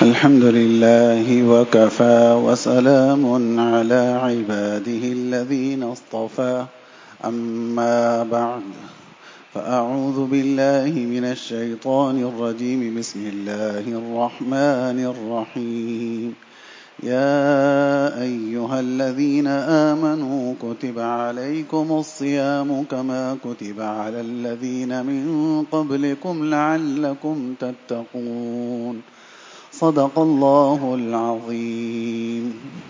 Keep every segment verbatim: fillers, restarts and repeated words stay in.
الحمد لله وكفى وسلام على عباده الذين اصطفى أما بعد فأعوذ بالله من الشيطان الرجيم بسم الله الرحمن الرحيم يا أيها الذين آمنوا كتب عليكم الصيام كما كتب على الذين من قبلكم لعلكم تتقون صدق اللہ العظیم۔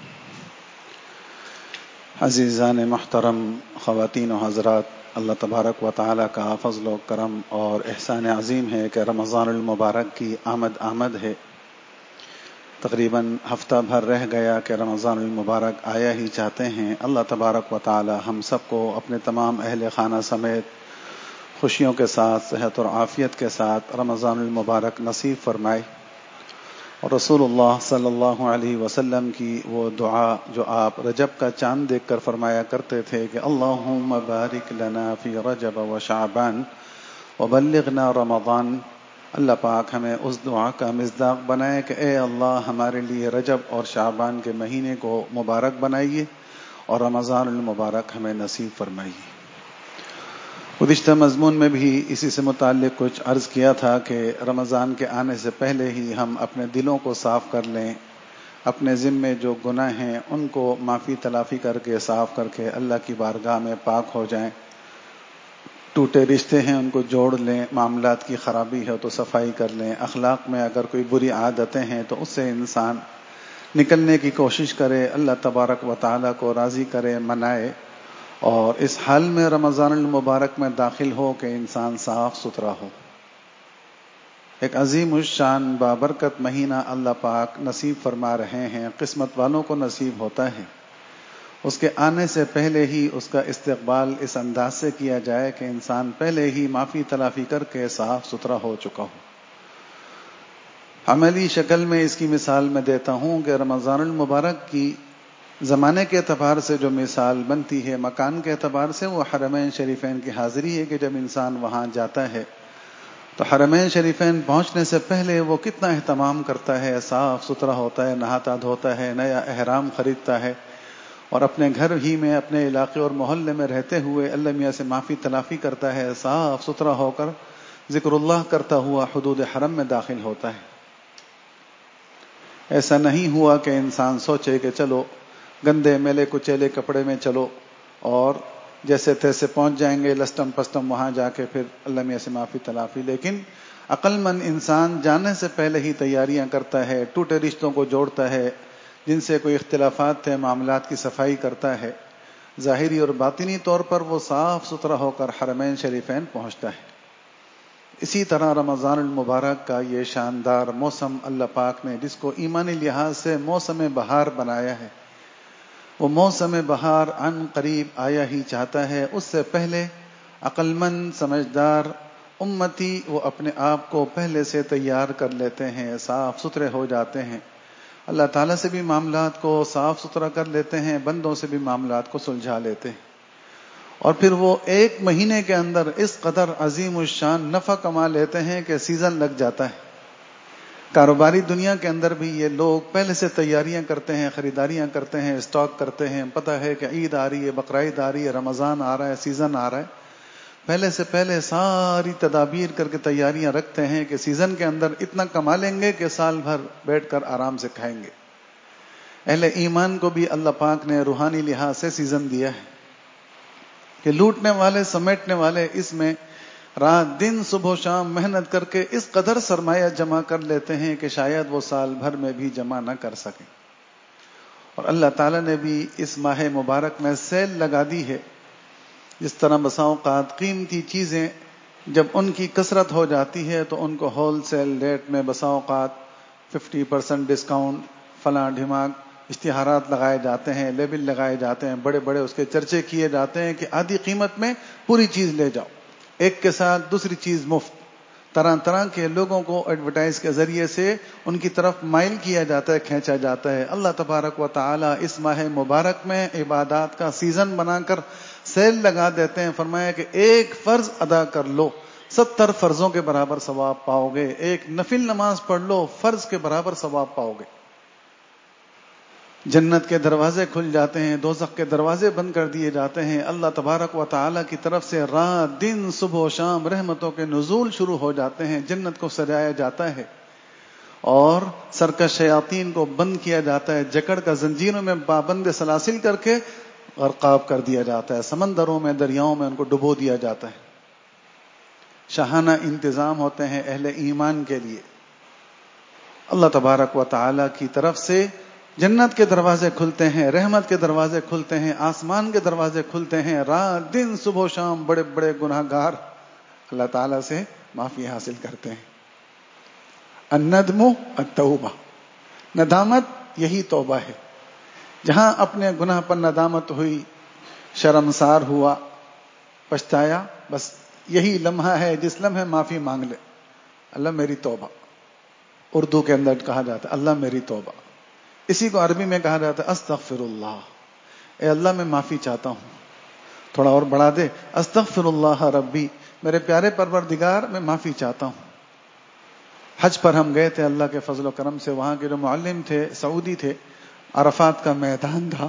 عزیزان محترم، خواتین و حضرات، اللہ تبارک و تعالیٰ کا فضل و کرم اور احسان عظیم ہے کہ رمضان المبارک کی آمد آمد ہے۔ تقریباً ہفتہ بھر رہ گیا کہ رمضان المبارک آیا ہی چاہتے ہیں۔ اللہ تبارک و تعالیٰ ہم سب کو اپنے تمام اہل خانہ سمیت خوشیوں کے ساتھ، صحت اور عافیت کے ساتھ رمضان المبارک نصیب فرمائے، اور رسول اللہ صلی اللہ علیہ وسلم کی وہ دعا جو آپ رجب کا چاند دیکھ کر فرمایا کرتے تھے کہ اللہم بارک لنا فی رجب و شعبان وبلغنا رمضان، اللہ پاک ہمیں اس دعا کا مصداق بنائے کہ اے اللہ ہمارے لیے رجب اور شعبان کے مہینے کو مبارک بنائیے اور رمضان المبارک ہمیں نصیب فرمائیے۔ گزشتہ مضمون میں بھی اسی سے متعلق کچھ عرض کیا تھا کہ رمضان کے آنے سے پہلے ہی ہم اپنے دلوں کو صاف کر لیں، اپنے ذمے جو گناہ ہیں ان کو معافی تلافی کر کے صاف کر کے اللہ کی بارگاہ میں پاک ہو جائیں، ٹوٹے رشتے ہیں ان کو جوڑ لیں، معاملات کی خرابی ہے تو صفائی کر لیں، اخلاق میں اگر کوئی بری عادتیں ہیں تو اس سے انسان نکلنے کی کوشش کرے، اللہ تبارک و تعالیٰ کو راضی کرے، منائے، اور اس حال میں رمضان المبارک میں داخل ہو کہ انسان صاف ستھرا ہو۔ ایک عظیم الشان بابرکت مہینہ اللہ پاک نصیب فرما رہے ہیں، قسمت والوں کو نصیب ہوتا ہے۔ اس کے آنے سے پہلے ہی اس کا استقبال اس انداز سے کیا جائے کہ انسان پہلے ہی معافی تلافی کر کے صاف ستھرا ہو چکا ہو۔ عملی شکل میں اس کی مثال میں دیتا ہوں کہ رمضان المبارک کی زمانے کے اعتبار سے جو مثال بنتی ہے، مکان کے اعتبار سے، وہ حرمین شریفین کی حاضری ہے کہ جب انسان وہاں جاتا ہے تو حرمین شریفین پہنچنے سے پہلے وہ کتنا اہتمام کرتا ہے، صاف ستھرا ہوتا ہے، نہاتا دھوتا ہے، نیا احرام خریدتا ہے، اور اپنے گھر ہی میں اپنے علاقے اور محلے میں رہتے ہوئے اللہ میاں سے معافی تلافی کرتا ہے، صاف ستھرا ہو کر ذکر اللہ کرتا ہوا حدود حرم میں داخل ہوتا ہے۔ ایسا نہیں ہوا کہ انسان سوچے کہ چلو گندے میلے کچیلے کپڑے میں چلو اور جیسے تیسے پہنچ جائیں گے لسٹم پسٹم وہاں جا کے پھر اللہ میاں سے معافی تلافی، لیکن عقل مند انسان جانے سے پہلے ہی تیاریاں کرتا ہے، ٹوٹے رشتوں کو جوڑتا ہے، جن سے کوئی اختلافات تھے معاملات کی صفائی کرتا ہے، ظاہری اور باطنی طور پر وہ صاف ستھرا ہو کر حرمین شریفین پہنچتا ہے۔ اسی طرح رمضان المبارک کا یہ شاندار موسم اللہ پاک نے جس کو ایمانی لحاظ سے موسم بہار بنایا ہے، وہ موسم بہار عن قریب آیا ہی چاہتا ہے۔ اس سے پہلے عقل مند سمجھدار امتی وہ اپنے آپ کو پہلے سے تیار کر لیتے ہیں، صاف ستھرے ہو جاتے ہیں، اللہ تعالیٰ سے بھی معاملات کو صاف ستھرا کر لیتے ہیں، بندوں سے بھی معاملات کو سلجھا لیتے ہیں، اور پھر وہ ایک مہینے کے اندر اس قدر عظیم الشان نفع کما لیتے ہیں کہ سیزن لگ جاتا ہے۔ کاروباری دنیا کے اندر بھی یہ لوگ پہلے سے تیاریاں کرتے ہیں، خریداریاں کرتے ہیں، اسٹاک کرتے ہیں، پتہ ہے کہ عید آ رہی ہے، بقرعید آ رہی ہے، رمضان آ رہا ہے، سیزن آ رہا ہے، پہلے سے پہلے ساری تدابیر کر کے تیاریاں رکھتے ہیں کہ سیزن کے اندر اتنا کما لیں گے کہ سال بھر بیٹھ کر آرام سے کھائیں گے۔ اہل ایمان کو بھی اللہ پاک نے روحانی لحاظ سے سیزن دیا ہے کہ لوٹنے والے سمیٹنے والے اس میں رات دن صبح و شام محنت کر کے اس قدر سرمایہ جمع کر لیتے ہیں کہ شاید وہ سال بھر میں بھی جمع نہ کر سکیں۔ اور اللہ تعالیٰ نے بھی اس ماہ مبارک میں سیل لگا دی ہے، جس طرح بسا اوقات قیمتی چیزیں جب ان کی کثرت ہو جاتی ہے تو ان کو ہول سیل ریٹ میں بسا اوقات ففٹی پرسنٹ ڈسکاؤنٹ، فلاں ڈھماک اشتہارات لگائے جاتے ہیں، لیبل لگائے جاتے ہیں، بڑے بڑے اس کے چرچے کیے جاتے ہیں کہ آدھی قیمت میں پوری چیز لے جاؤ، ایک کے ساتھ دوسری چیز مفت۔ طرح طرح کے لوگوں کو ایڈورٹائز کے ذریعے سے ان کی طرف مائل کیا جاتا ہے، کھینچا جاتا ہے۔ اللہ تبارک و تعالی اس ماہ مبارک میں عبادات کا سیزن بنا کر سیل لگا دیتے ہیں، فرمایا کہ ایک فرض ادا کر لو، ستر فرضوں کے برابر ثواب پاؤ گے. ایک نفل نماز پڑھ لو فرض کے برابر ثواب پاؤ گے. جنت کے دروازے کھل جاتے ہیں, دوزخ کے دروازے بند کر دیے جاتے ہیں. اللہ تبارک و تعالی کی طرف سے رات دن صبح و شام رحمتوں کے نزول شروع ہو جاتے ہیں. جنت کو سجایا جاتا ہے اور سرکش شیاطین کو بند کیا جاتا ہے, جکڑ کا زنجیروں میں پابند سلاسل کر کے غرقاب کر دیا جاتا ہے. سمندروں میں دریاؤں میں ان کو ڈبو دیا جاتا ہے. شاہانہ انتظام ہوتے ہیں اہل ایمان کے لیے. اللہ تبارک و تعالی کی طرف سے جنت کے دروازے کھلتے ہیں, رحمت کے دروازے کھلتے ہیں, آسمان کے دروازے کھلتے ہیں. رات دن صبح و شام بڑے بڑے گناہ گار اللہ تعالیٰ سے معافی حاصل کرتے ہیں. الندم التوبہ, ندامت یہی توبہ ہے. جہاں اپنے گناہ پر ندامت ہوئی, شرمسار ہوا, پچھتایا, بس یہی لمحہ ہے جس لمحے معافی مانگ لے. اللہ میری توبہ, اردو کے اندر کہا جاتا ہے اللہ میری توبہ. اسی کو عربی میں کہا جاتا ہے استغفر اللہ, اے اللہ میں معافی چاہتا ہوں. تھوڑا اور بڑھا دے, استغفر اللہ ربی, میرے پیارے پروردگار میں معافی چاہتا ہوں. حج پر ہم گئے تھے اللہ کے فضل و کرم سے. وہاں کے جو معلم تھے سعودی تھے, عرفات کا میدان تھا,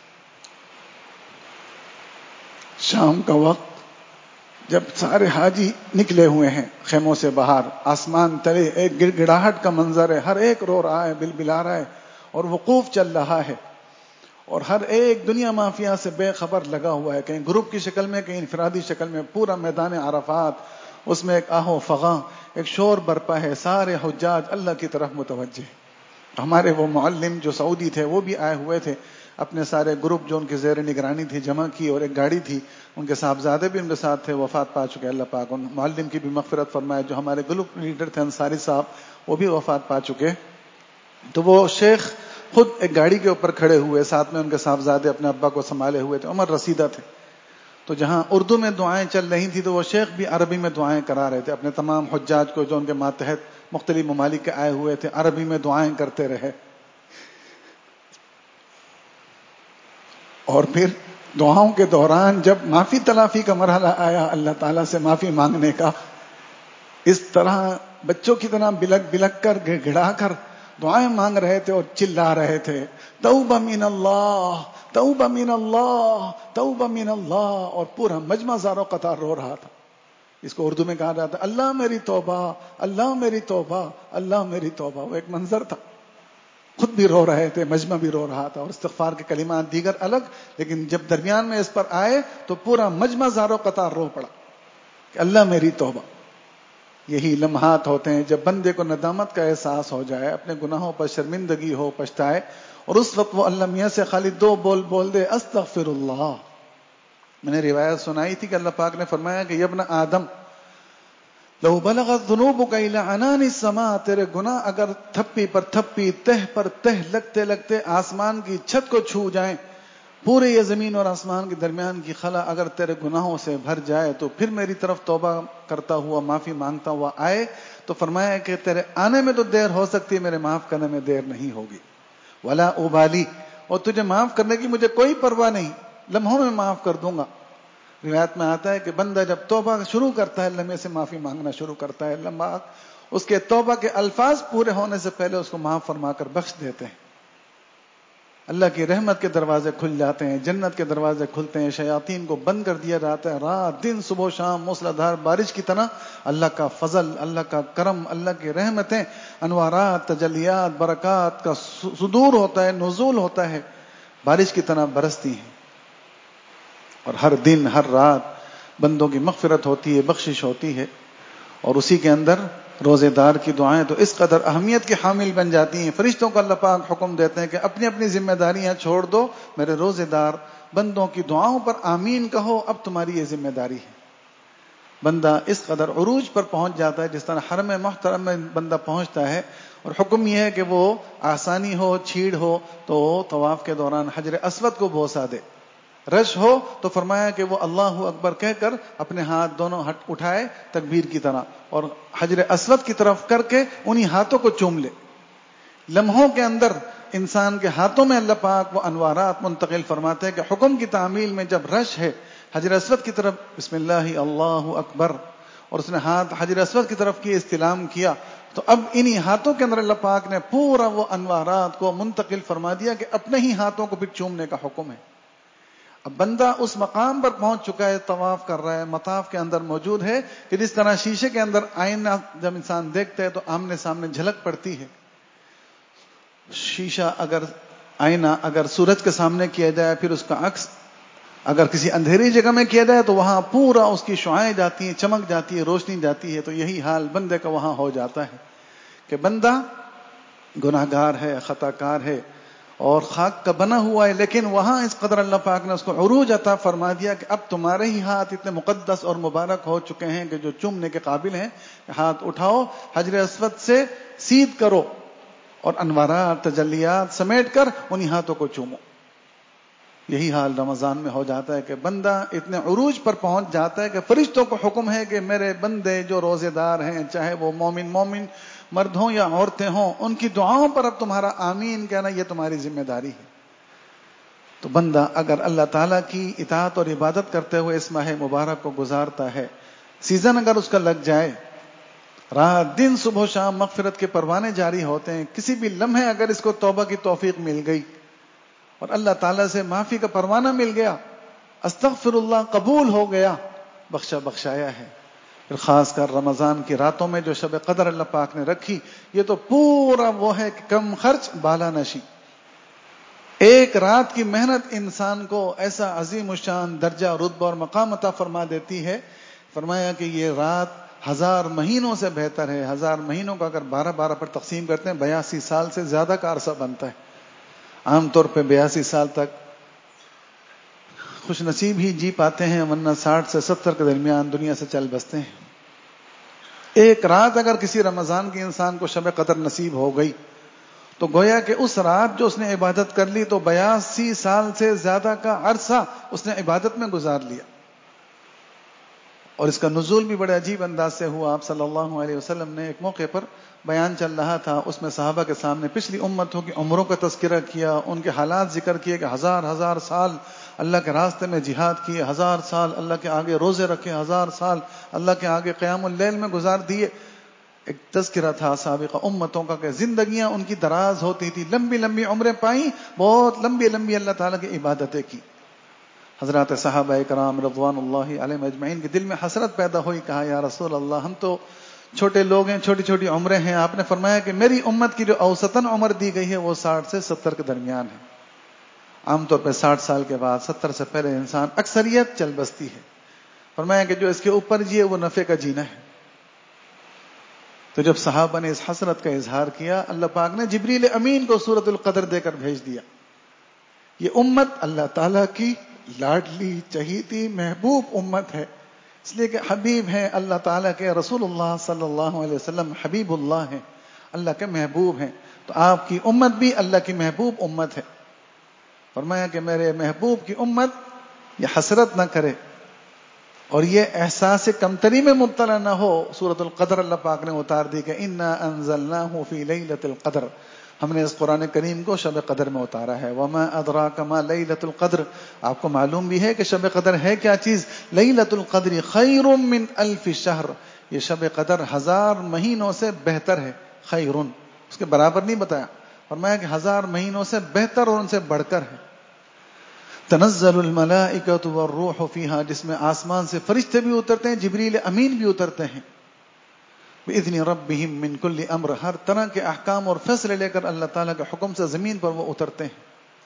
شام کا وقت, جب سارے حاجی نکلے ہوئے ہیں خیموں سے باہر, آسمان تلے ایک گڑ گڑاہٹ کا منظر ہے, ہر ایک رو رہا ہے, بل بلا رہا ہے اور وقوف چل رہا ہے, اور ہر ایک دنیا مافیا سے بے خبر لگا ہوا ہے, کہیں گروپ کی شکل میں کہیں انفرادی شکل میں. پورا میدان عرفات, اس میں ایک آہو فغاں, ایک شور برپا ہے. سارے حجاج اللہ کی طرف متوجہ. ہمارے وہ معلم جو سعودی تھے وہ بھی آئے ہوئے تھے, اپنے سارے گروپ جو ان کے زیر نگرانی تھی جمع کی, اور ایک گاڑی تھی, ان کے صاحبزادے بھی ان کے ساتھ تھے, وفات پا چکے. اللہ پاک ان معلم کی بھی مغفرت فرمائے. جو ہمارے گروپ لیڈر تھے انصاری صاحب وہ بھی وفات پا چکے. تو وہ شیخ خود ایک گاڑی کے اوپر کھڑے ہوئے, ساتھ میں ان کے صاحبزادے اپنے ابا کو سنبھالے ہوئے تھے, عمر رسیدہ تھے. تو جہاں اردو میں دعائیں چل رہی تھی تو وہ شیخ بھی عربی میں دعائیں کرا رہے تھے اپنے تمام حجاج کو جو ان کے ماتحت مختلف ممالک کے آئے ہوئے تھے. عربی میں دعائیں کرتے رہے. اور پھر دعاؤں کے دوران جب معافی تلافی کا مرحلہ آیا, اللہ تعالیٰ سے معافی مانگنے کا, اس طرح بچوں کی طرح بلک بلک کر گڑ گڑا کر دعائیں مانگ رہے تھے اور چلا رہے تھے, توبہ من اللہ, توبہ من اللہ, توبہ من اللہ. اور پورا مجمع زارو قطار رو رہا تھا. اس کو اردو میں کہا جاتا ہے اللہ میری توبہ, اللہ میری توبہ, اللہ میری توبہ. وہ ایک منظر تھا, خود بھی رو رہے تھے, مجمع بھی رو رہا تھا, اور استغفار کے کلمات دیگر الگ, لیکن جب درمیان میں اس پر آئے تو پورا مجمع زارو قطار رو پڑا کہ اللہ میری توبہ. یہی لمحات ہوتے ہیں جب بندے کو ندامت کا احساس ہو جائے, اپنے گناہوں پر شرمندگی ہو, پچھتائے, اور اس وقت وہ اللہ میاں سے خالی دو بول بول دے استغفر اللہ. میں نے روایت سنائی تھی کہ اللہ پاک نے فرمایا کہ یا ابن آدم لو بلغت ذنوبک الی عنان السماء, تیرے گناہ اگر تھپی پر تھپی, تہ پر تہ لگتے لگتے آسمان کی چھت کو چھو جائیں, پورے یہ زمین اور آسمان کے درمیان کی خلا اگر تیرے گناہوں سے بھر جائے, تو پھر میری طرف توبہ کرتا ہوا, معافی مانگتا ہوا آئے, تو فرمایا کہ تیرے آنے میں تو دیر ہو سکتی ہے, میرے معاف کرنے میں دیر نہیں ہوگی. ولا ابالی, اور تجھے معاف کرنے کی مجھے کوئی پرواہ نہیں, لمحوں میں معاف کر دوں گا. روایت میں آتا ہے کہ بندہ جب توبہ شروع کرتا ہے, لمحے سے معافی مانگنا شروع کرتا ہے, لمحہ اس کے توبہ کے الفاظ پورے ہونے سے پہلے اس کو معاف فرما کر بخش دیتے ہیں. اللہ کی رحمت کے دروازے کھل جاتے ہیں, جنت کے دروازے کھلتے ہیں, شیاطین کو بند کر دیا جاتا ہے. رات دن صبح و شام موسلادھار بارش کی طرح اللہ کا فضل, اللہ کا کرم, اللہ کی رحمتیں, انوارات, تجلیات, برکات کا صدور ہوتا ہے, نزول ہوتا ہے, بارش کی طرح برستی ہیں. اور ہر دن ہر رات بندوں کی مغفرت ہوتی ہے, بخشش ہوتی ہے. اور اسی کے اندر روزے دار کی دعائیں تو اس قدر اہمیت کے حامل بن جاتی ہیں. فرشتوں کو اللہ پاک حکم دیتے ہیں کہ اپنی اپنی ذمہ داریاں چھوڑ دو, میرے روزے دار بندوں کی دعاؤں پر آمین کہو, اب تمہاری یہ ذمہ داری ہے. بندہ اس قدر عروج پر پہنچ جاتا ہے جس طرح حرم محترم میں بندہ پہنچتا ہے, اور حکم یہ ہے کہ وہ آسانی ہو, چھیڑ ہو تو طواف کے دوران حجر اسود کو بوسا دے, رش ہو تو فرمایا کہ وہ اللہ اکبر کہہ کر اپنے ہاتھ دونوں ہٹ اٹھائے تکبیر کی طرح, اور حجر اسود کی طرف کر کے انہی ہاتھوں کو چوم لے. لمحوں کے اندر انسان کے ہاتھوں میں اللہ پاک وہ انوارات منتقل فرماتے ہیں کہ حکم کی تعمیل میں جب رش ہے حجر اسود کی طرف, بسم اللہ اللہ اکبر, اور اس نے ہاتھ حجر اسود کی طرف کی استلام کیا، تو اب انہی ہاتھوں کے اندر اللہ پاک نے پورا وہ انوارات کو منتقل فرما دیا کہ اپنے ہی ہاتھوں کو پھر چومنے کا حکم ہے۔ اب بندہ اس مقام پر پہنچ چکا ہے، طواف کر رہا ہے، مطاف کے اندر موجود ہے کہ جس طرح شیشے کے اندر آئینہ جب انسان دیکھتا ہے تو آمنے سامنے جھلک پڑتی ہے۔ شیشہ اگر آئینہ اگر سورج کے سامنے کیا جائے، پھر اس کا عکس اگر کسی اندھیری جگہ میں کیا جائے تو وہاں پورا اس کی شعاعیں جاتی ہیں، چمک جاتی ہے، روشنی جاتی ہے۔ تو یہی حال بندے کا وہاں ہو جاتا ہے کہ بندہ گناہ گار ہے، خطا کار ہے اور خاک کا بنا ہوا ہے، لیکن وہاں اس قدر اللہ پاک نے اس کو عروج عطا فرما دیا کہ اب تمہارے ہی ہاتھ اتنے مقدس اور مبارک ہو چکے ہیں کہ جو چومنے کے قابل ہیں، ہاتھ اٹھاؤ، حجر اسود سے سید کرو اور انوارات تجلیات سمیٹ کر انہی ہاتھوں کو چومو۔ یہی حال رمضان میں ہو جاتا ہے کہ بندہ اتنے عروج پر پہنچ جاتا ہے کہ فرشتوں کو حکم ہے کہ میرے بندے جو روزے دار ہیں، چاہے وہ مومن مومن مرد ہوں یا عورتیں ہوں، ان کی دعاؤں پر اب تمہارا آمین کہنا یہ تمہاری ذمہ داری ہے۔ تو بندہ اگر اللہ تعالیٰ کی اطاعت اور عبادت کرتے ہوئے اس ماہ مبارک کو گزارتا ہے، سیزن اگر اس کا لگ جائے، رات دن صبح و شام مغفرت کے پروانے جاری ہوتے ہیں، کسی بھی لمحے اگر اس کو توبہ کی توفیق مل گئی اور اللہ تعالیٰ سے معافی کا پروانہ مل گیا، استغفر اللہ قبول ہو گیا، بخشا بخشایا ہے۔ پھر خاص کر رمضان کی راتوں میں جو شب قدر اللہ پاک نے رکھی، یہ تو پورا وہ ہے کہ کم خرچ بالا نشی۔ ایک رات کی محنت انسان کو ایسا عظیم الشان درجہ رتبہ اور مقام عطا فرما دیتی ہے۔ فرمایا کہ یہ رات ہزار مہینوں سے بہتر ہے۔ ہزار مہینوں کا اگر بارہ بارہ پر تقسیم کرتے ہیں، بیاسی سال سے زیادہ کا عرصہ بنتا ہے۔ عام طور پہ بیاسی سال تک خوش نصیب ہی جی پاتے ہیں، ورنہ ساٹھ سے ستر کے درمیان دنیا سے چل بستے ہیں۔ ایک رات اگر کسی رمضان کے انسان کو شب قدر نصیب ہو گئی تو گویا کہ اس رات جو اس نے عبادت کر لی تو بیاسی سال سے زیادہ کا عرصہ اس نے عبادت میں گزار لیا۔ اور اس کا نزول بھی بڑے عجیب انداز سے ہوا۔ آپ صلی اللہ علیہ وسلم نے ایک موقع پر بیان چل رہا تھا، اس میں صحابہ کے سامنے پچھلی امتوں کی عمروں کا تذکرہ کیا، ان کے حالات ذکر کیے کہ ہزار ہزار سال اللہ کے راستے میں جہاد کیے، ہزار سال اللہ کے آگے روزے رکھے، ہزار سال اللہ کے آگے قیام اللیل میں گزار دیے۔ ایک تذکرہ تھا سابقہ امتوں کا کہ زندگیاں ان کی دراز ہوتی تھی، لمبی لمبی عمریں پائیں، بہت لمبی لمبی اللہ تعالیٰ کی عبادتیں کی۔ حضرات صحابہ کرام رضوان اللہ علیہم اجمعین کے دل میں حسرت پیدا ہوئی، کہا یا رسول اللہ، ہم تو چھوٹے لوگ ہیں، چھوٹی چھوٹی عمریں ہیں۔ آپ نے فرمایا کہ میری امت کی جو اوسطاً عمر دی گئی ہے وہ ساٹھ سے ستر کے درمیان ہے۔ عام طور پہ ساٹھ سال کے بعد، ستر سے پہلے انسان اکثریت چل بستی ہے۔ فرمایا کہ جو اس کے اوپر جیے وہ نفع کا جینا ہے۔ تو جب صحابہ نے اس حسرت کا اظہار کیا، اللہ پاک نے جبریل امین کو سورۃ القدر دے کر بھیج دیا۔ یہ امت اللہ تعالیٰ کی لاڈلی چہیتی محبوب امت ہے، اس لیے کہ حبیب ہیں اللہ تعالیٰ کے، رسول اللہ صلی اللہ علیہ وسلم حبیب اللہ ہیں، اللہ کے محبوب ہیں۔ تو آپ کی امت بھی اللہ کی محبوب امت ہے۔ فرمایا کہ میرے محبوب کی امت یہ حسرت نہ کرے اور یہ احساس کمتری میں مبتلا نہ ہو۔ سورۃ القدر اللہ پاک نے اتار دی کہ انا انزلناہ فی لیلۃ القدر، ہم نے اس قرآن کریم کو شب قدر میں اتارا ہے۔ وما ادراک ما لیلۃ القدر، آپ کو معلوم بھی ہے کہ شب قدر ہے کیا چیز؟ لیلۃ القدر خیر من الف شہر، یہ شب قدر ہزار مہینوں سے بہتر ہے۔ خیر، اس کے برابر نہیں بتایا، فرمایا کہ ہزار مہینوں سے بہتر اور ان سے بڑھ کر ہے۔ تنزل الملائکۃ والروح فیہا، جس میں آسمان سے فرشتے بھی اترتے ہیں، جبریل امین بھی اترتے ہیں۔ بِإِذْنِ رَبِّهِمْ مِنْ كُلِّ أَمْرٍ، ہر طرح کے احکام اور فیصلے لے کر اللہ تعالیٰ کے حکم سے زمین پر وہ اترتے ہیں۔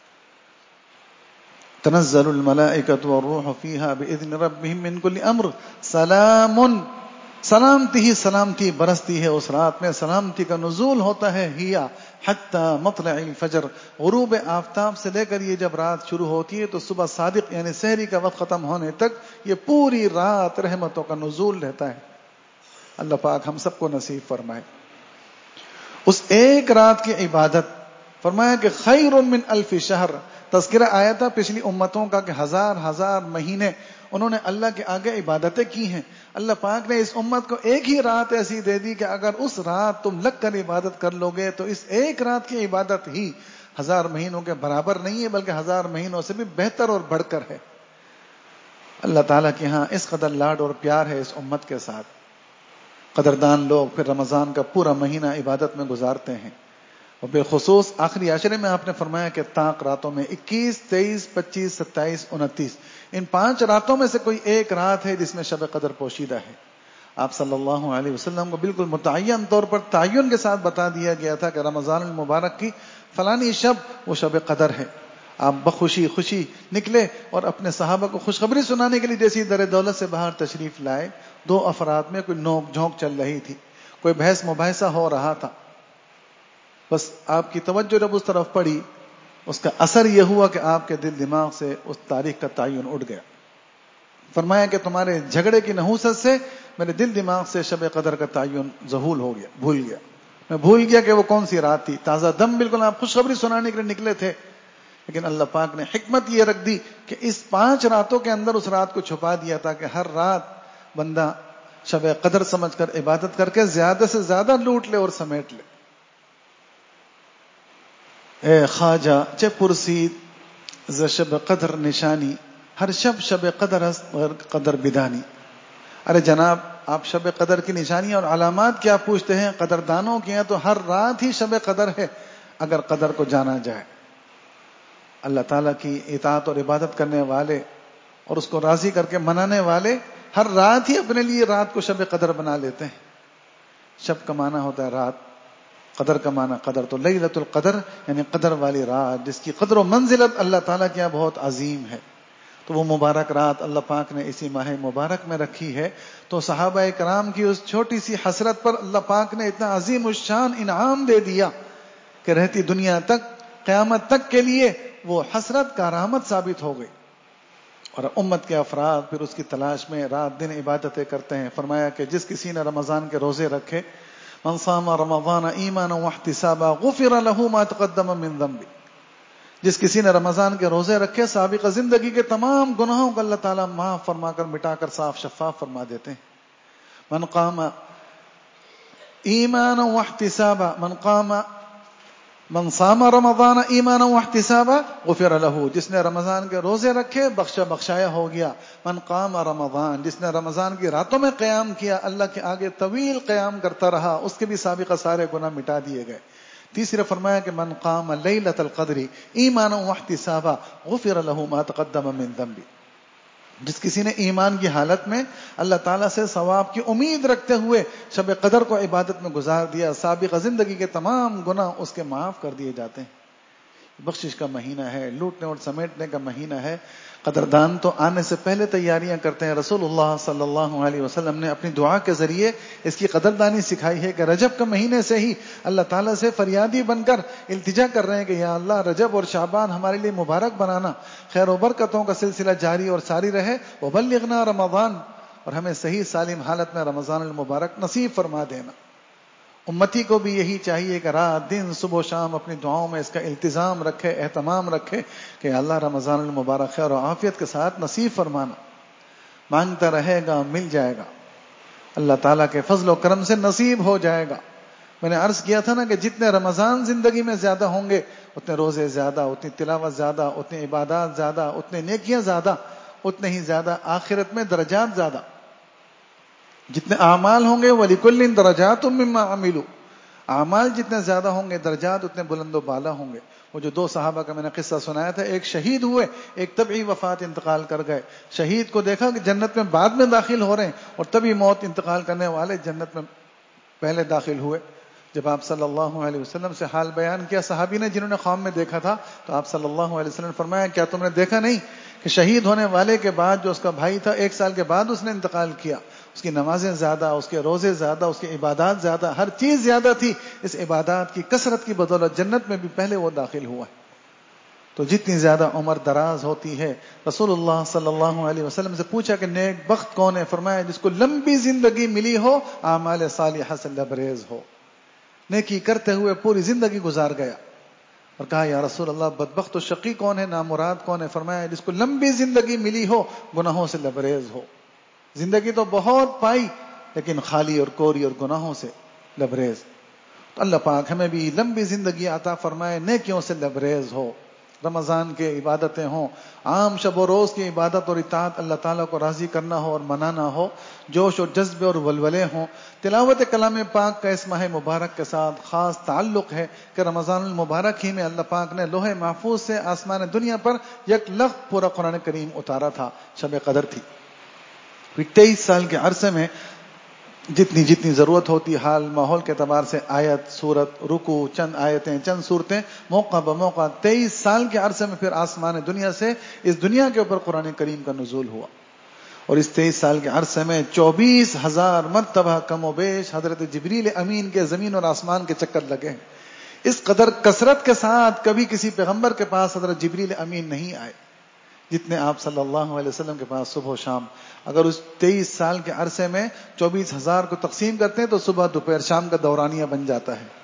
تنزل الملائکۃ والروح فیہا بِإِذْنِ رَبِّهِمْ مِنْ كُلِّ أَمْرٍ سلام، سلامتی ہی سلامتی برستی ہے اس رات میں، سلامتی کا نزول ہوتا ہے۔ ہیا حتی مطلع الفجر، غروب آفتاب سے لے کر یہ جب رات شروع ہوتی ہے تو صبح صادق یعنی سحری کا وقت ختم ہونے تک یہ پوری رات رحمتوں کا نزول رہتا ہے۔ اللہ پاک ہم سب کو نصیب فرمائے۔ اس ایک رات کی عبادت، فرمایا کہ خیر من الف شہر، تذکرہ آیا تھا پچھلی امتوں کا کہ ہزار ہزار مہینے انہوں نے اللہ کے آگے عبادتیں کی ہیں۔ اللہ پاک نے اس امت کو ایک ہی رات ایسی دے دی کہ اگر اس رات تم لگ کر عبادت کر لو گے تو اس ایک رات کی عبادت ہی ہزار مہینوں کے برابر نہیں ہے، بلکہ ہزار مہینوں سے بھی بہتر اور بڑھ کر ہے۔ اللہ تعالیٰ کے ہاں اس قدر لاڈ اور پیار ہے اس امت کے ساتھ قدردان لوگ پھر رمضان کا پورا مہینہ عبادت میں گزارتے ہیں، اور بالخصوص آخری عشرے میں آپ نے فرمایا کہ طاق راتوں میں اکیس، تیئیس، پچیس، ستائیس، انتیس، ان پانچ راتوں میں سے کوئی ایک رات ہے جس میں شب قدر پوشیدہ ہے۔ آپ صلی اللہ علیہ وسلم کو بالکل متعین طور پر تعین کے ساتھ بتا دیا گیا تھا کہ رمضان المبارک کی فلانی شب وہ شب قدر ہے۔ آپ بخوشی خوشی نکلے اور اپنے صحابہ کو خوشخبری سنانے کے لیے جیسی در دولت سے باہر تشریف لائے، دو افراد میں کوئی نوک جھونک چل رہی تھی، کوئی بحث مباحثہ ہو رہا تھا، بس آپ کی توجہ جب اس طرف پڑی، اس کا اثر یہ ہوا کہ آپ کے دل دماغ سے اس تاریخ کا تعین اٹھ گیا۔ فرمایا کہ تمہارے جھگڑے کی نحوست سے میرے دل دماغ سے شب قدر کا تعین ظہول ہو گیا، بھول گیا، میں بھول گیا کہ وہ کون سی رات تھی۔ تازہ دم بالکل آپ خوشخبری سنانے کے لیے نکلے تھے، لیکن اللہ پاک نے حکمت یہ رکھ دی کہ اس پانچ راتوں کے اندر اس رات کو چھپا دیا تاکہ ہر رات بندہ شب قدر سمجھ کر عبادت کر کے زیادہ سے زیادہ لوٹ لے اور سمیٹ لے۔ اے خواجہ چے پرسید ز شب قدر نشانی، ہر شب شب قدر است غیر قدر بدانی۔ ارے جناب، آپ شب قدر کی نشانیاں اور علامات کیا پوچھتے ہیں؟ قدردانوں کی ہیں تو ہر رات ہی شب قدر ہے اگر قدر کو جانا جائے۔ اللہ تعالیٰ کی اطاعت اور عبادت کرنے والے اور اس کو راضی کر کے منانے والے ہر رات ہی اپنے لیے رات کو شب قدر بنا لیتے ہیں۔ شب کا معنی ہوتا ہے رات، قدر کا معنی قدر، تو لیلۃ القدر یعنی قدر والی رات، جس کی قدر و منزلت اللہ تعالیٰ کے یہاں بہت عظیم ہے۔ تو وہ مبارک رات اللہ پاک نے اسی ماہ مبارک میں رکھی ہے۔ تو صحابہ کرام کی اس چھوٹی سی حسرت پر اللہ پاک نے اتنا عظیم الشان انعام دے دیا کہ رہتی دنیا تک، قیامت تک کے لیے وہ حسرت کارآمد ثابت ہو گئی، اور امت کے افراد پھر اس کی تلاش میں رات دن عبادتیں کرتے ہیں۔ فرمایا کہ جس کسی نے رمضان کے روزے رکھے، من صام رمضان ایمانا واحتسابا غفر له ما تقدم من ذنبه، جس کسی نے رمضان کے روزے رکھے سابقہ زندگی کے تمام گناہوں کو اللہ تعالیٰ معاف فرما کر مٹا کر صاف شفاف فرما دیتے ہیں۔ من قام ایمانا واحتسابا من قام من صام رمضان ایمانا واحتسابا غفر له، جس نے رمضان کے روزے رکھے بخشا بخشایا ہو گیا۔ من قام رمضان، جس نے رمضان کی راتوں میں قیام کیا، اللہ کے آگے طویل قیام کرتا رہا، اس کے بھی سابقہ سارے گناہ مٹا دیے گئے۔ تیسرے فرمایا کہ من قام لیلۃ القدر ایمانا واحتسابا غفر له ما تقدم من ذنبه، جس کسی نے ایمان کی حالت میں اللہ تعالیٰ سے ثواب کی امید رکھتے ہوئے شب قدر کو عبادت میں گزار دیا، سابقہ زندگی کے تمام گناہ اس کے معاف کر دیے جاتے ہیں۔ بخشش کا مہینہ ہے، لوٹنے اور سمیٹنے کا مہینہ ہے۔ قدردان تو آنے سے پہلے تیاریاں کرتے ہیں۔ رسول اللہ صلی اللہ علیہ وسلم نے اپنی دعا کے ذریعے اس کی قدردانی سکھائی ہے کہ رجب کے مہینے سے ہی اللہ تعالیٰ سے فریادی بن کر التجا کر رہے ہیں کہ یا اللہ رجب اور شعبان ہمارے لیے مبارک بنانا، خیر و برکتوں کا سلسلہ جاری اور ساری رہے، وبلغنا رمضان، اور ہمیں صحیح سالم حالت میں رمضان المبارک نصیب فرما دینا۔ امتی کو بھی یہی چاہیے کہ رات دن صبح و شام اپنی دعاؤں میں اس کا التزام رکھے، اہتمام رکھے کہ اللہ رمضان المبارک خیر و عافیت کے ساتھ نصیب فرمانا۔ مانگتا رہے گا مل جائے گا، اللہ تعالیٰ کے فضل و کرم سے نصیب ہو جائے گا۔ میں نے عرض کیا تھا نا کہ جتنے رمضان زندگی میں زیادہ ہوں گے، اتنے روزے زیادہ، اتنی تلاوت زیادہ، اتنی عبادات زیادہ، اتنے نیکیاں زیادہ، اتنے ہی زیادہ آخرت میں درجات زیادہ۔ جتنے اعمال ہوں گے وَلِكُلٍّ دَرَجَاتٌ مِّمَّا عَمِلُوا، اعمال جتنے زیادہ ہوں گے درجات اتنے بلند و بالا ہوں گے۔ وہ جو دو صحابہ کا میں نے قصہ سنایا تھا، ایک شہید ہوئے، ایک طبعی وفات انتقال کر گئے۔ شہید کو دیکھا کہ جنت میں بعد میں داخل ہو رہے ہیں، اور طبعی موت انتقال کرنے والے جنت میں پہلے داخل ہوئے۔ جب آپ صلی اللہ علیہ وسلم سے حال بیان کیا صحابی نے جنہوں نے خواب میں دیکھا تھا، تو آپ صلی اللہ علیہ وسلم نے فرمایا کیا تم نے دیکھا نہیں کہ شہید ہونے والے کے بعد جو اس کا بھائی تھا ایک سال کے بعد اس نے انتقال کیا، اس کی نمازیں زیادہ، اس کے روزے زیادہ، اس کی عبادات زیادہ، ہر چیز زیادہ تھی، اس عبادات کی کثرت کی بدولت جنت میں بھی پہلے وہ داخل ہوا ہے۔ تو جتنی زیادہ عمر دراز ہوتی ہے، رسول اللہ صلی اللہ علیہ وسلم سے پوچھا کہ نیک بخت کون ہے؟ فرمایا جس کو لمبی زندگی ملی ہو، اعمال صالحہ سے لبریز ہو، نیکی کرتے ہوئے پوری زندگی گزار گیا۔ اور کہا یا رسول اللہ بدبخت و شقی کون ہے، نامراد کون ہے؟ فرمایا جس کو لمبی زندگی ملی ہو، گناہوں سے لبریز ہو، زندگی تو بہت پائی لیکن خالی اور کوری اور گناہوں سے لبریز۔ تو اللہ پاک ہمیں بھی لمبی زندگی عطا فرمائے، نیکیوں سے لبریز ہو، رمضان کے عبادتیں ہوں، عام شب و روز کی عبادت اور اطاعت، اللہ تعالیٰ کو راضی کرنا ہو اور منانا ہو، جوش و جذبے اور ولولے ہوں۔ تلاوت کلام پاک کا اس ماہ مبارک کے ساتھ خاص تعلق ہے کہ رمضان المبارک ہی میں اللہ پاک نے لوح محفوظ سے آسمان دنیا پر یک لخت پورا قرآن کریم اتارا تھا۔ شب قدر تھی۔ تیئیس سال کے عرصے میں جتنی جتنی ضرورت ہوتی، حال ماحول کے اعتبار سے آیت، سورت، رکوع، چند آیتیں، چند صورتیں، موقع بموقع تیئیس سال کے عرصے میں پھر آسمان دنیا سے اس دنیا کے اوپر قرآن کریم کا نزول ہوا۔ اور اس تیئیس سال کے عرصے میں چوبیس ہزار مرتبہ کم و بیش حضرت جبریل امین کے زمین اور آسمان کے چکر لگے ہیں۔ اس قدر کثرت کے ساتھ کبھی کسی پیغمبر کے پاس حضرت جبریل امین نہیں آئے جتنے آپ صلی اللہ علیہ وسلم کے پاس صبح و شام۔ اگر اس تیئیس سال کے عرصے میں چوبیس ہزار کو تقسیم کرتے ہیں تو صبح دوپہر شام کا دورانیہ بن جاتا ہے۔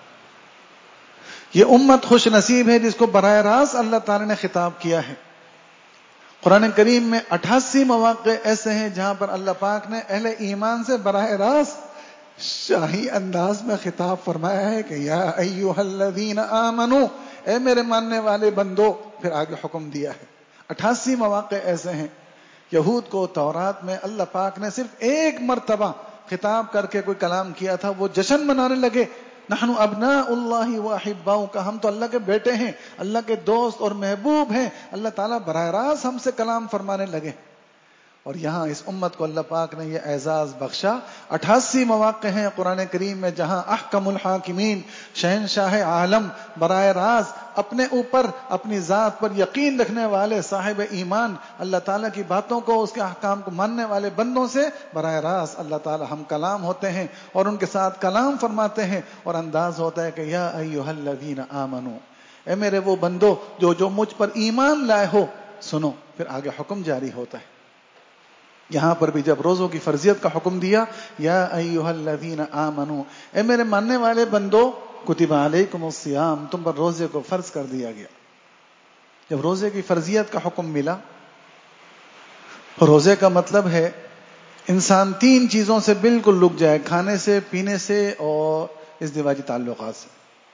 یہ امت خوش نصیب ہے جس کو براہ راست اللہ تعالی نے خطاب کیا ہے۔ قرآن کریم میں اٹھاسی مواقع ایسے ہیں جہاں پر اللہ پاک نے اہل ایمان سے براہ راست شاہی انداز میں خطاب فرمایا ہے کہ یا ایھا الذین آمنو، اے میرے ماننے والے بندو، پھر آگے حکم دیا ہے۔ اٹھاسی مواقع ایسے ہیں۔ یہود کو تورات میں اللہ پاک نے صرف ایک مرتبہ خطاب کر کے کوئی کلام کیا تھا، وہ جشن منانے لگے، نحن ابناء اللہ واحباؤہ، کا ہم تو اللہ کے بیٹے ہیں، اللہ کے دوست اور محبوب ہیں، اللہ تعالیٰ براہ راست ہم سے کلام فرمانے لگے۔ اور یہاں اس امت کو اللہ پاک نے یہ اعزاز بخشا۔ اٹھاسی مواقع ہیں قرآن کریم میں جہاں احکم الحاکمین، شہنشاہ عالم، براہ راست اپنے اوپر اپنی ذات پر یقین رکھنے والے صاحب ایمان، اللہ تعالیٰ کی باتوں کو، اس کے احکام کو ماننے والے بندوں سے براہ راست اللہ تعالیٰ ہم کلام ہوتے ہیں اور ان کے ساتھ کلام فرماتے ہیں، اور انداز ہوتا ہے کہ یا ایھا الذین آمنو، اے میرے وہ بندو جو جو مجھ پر ایمان لائے ہو، سنو۔ پھر آگے حکم جاری ہوتا ہے۔ یہاں پر بھی جب روزوں کی فرضیت کا حکم دیا، یا ایھا الذین آمنو، اے میرے ماننے والے بندو، کتب علیکم الصیام، تم پر روزے کو فرض کر دیا گیا۔ جب روزے کی فرضیت کا حکم ملا، روزے کا مطلب ہے انسان تین چیزوں سے بالکل رک جائے، کھانے سے، پینے سے اور ازدواجی تعلقات سے،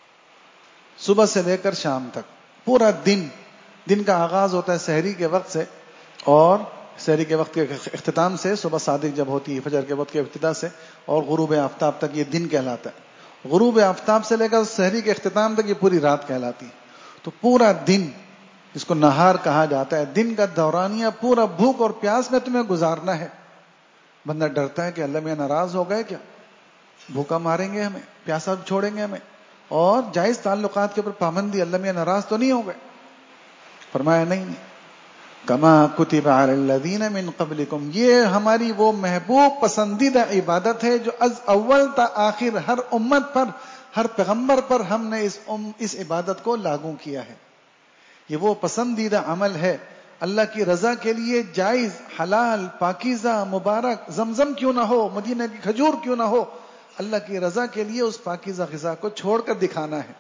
صبح سے لے کر شام تک پورا دن۔ دن کا آغاز ہوتا ہے سحری کے وقت سے، اور سحری کے وقت کے اختتام سے، صبح صادق جب ہوتی ہے فجر کے وقت کے ابتدا سے، اور غروب آفتاب تک یہ دن کہلاتا ہے۔ غروب آفتاب سے لے کر سحری کے اختتام تک یہ پوری رات کہلاتی ہے۔ تو پورا دن جس کو نہار کہا جاتا ہے، دن کا دورانیہ پورا بھوک اور پیاس میں تمہیں گزارنا ہے۔ بندہ ڈرتا ہے کہ اللہ میاں ناراض ہو گئے کیا، بھوکا ماریں گے ہمیں، پیاسا چھوڑیں گے ہمیں، اور جائز تعلقات کے اوپر پابندی، اللہ میاں ناراض تو نہیں ہو گئے؟ فرمایا نہیں، کما کتب علی الذین من قبلکم، یہ ہماری وہ محبوب پسندیدہ عبادت ہے جو از اول تا آخر ہر امت پر، ہر پیغمبر پر ہم نے اس ام اس عبادت کو لاگو کیا ہے۔ یہ وہ پسندیدہ عمل ہے، اللہ کی رضا کے لیے جائز، حلال، پاکیزہ، مبارک، زمزم کیوں نہ ہو، مدینہ کی کھجور کیوں نہ ہو، اللہ کی رضا کے لیے اس پاکیزہ غذا کو چھوڑ کر دکھانا ہے۔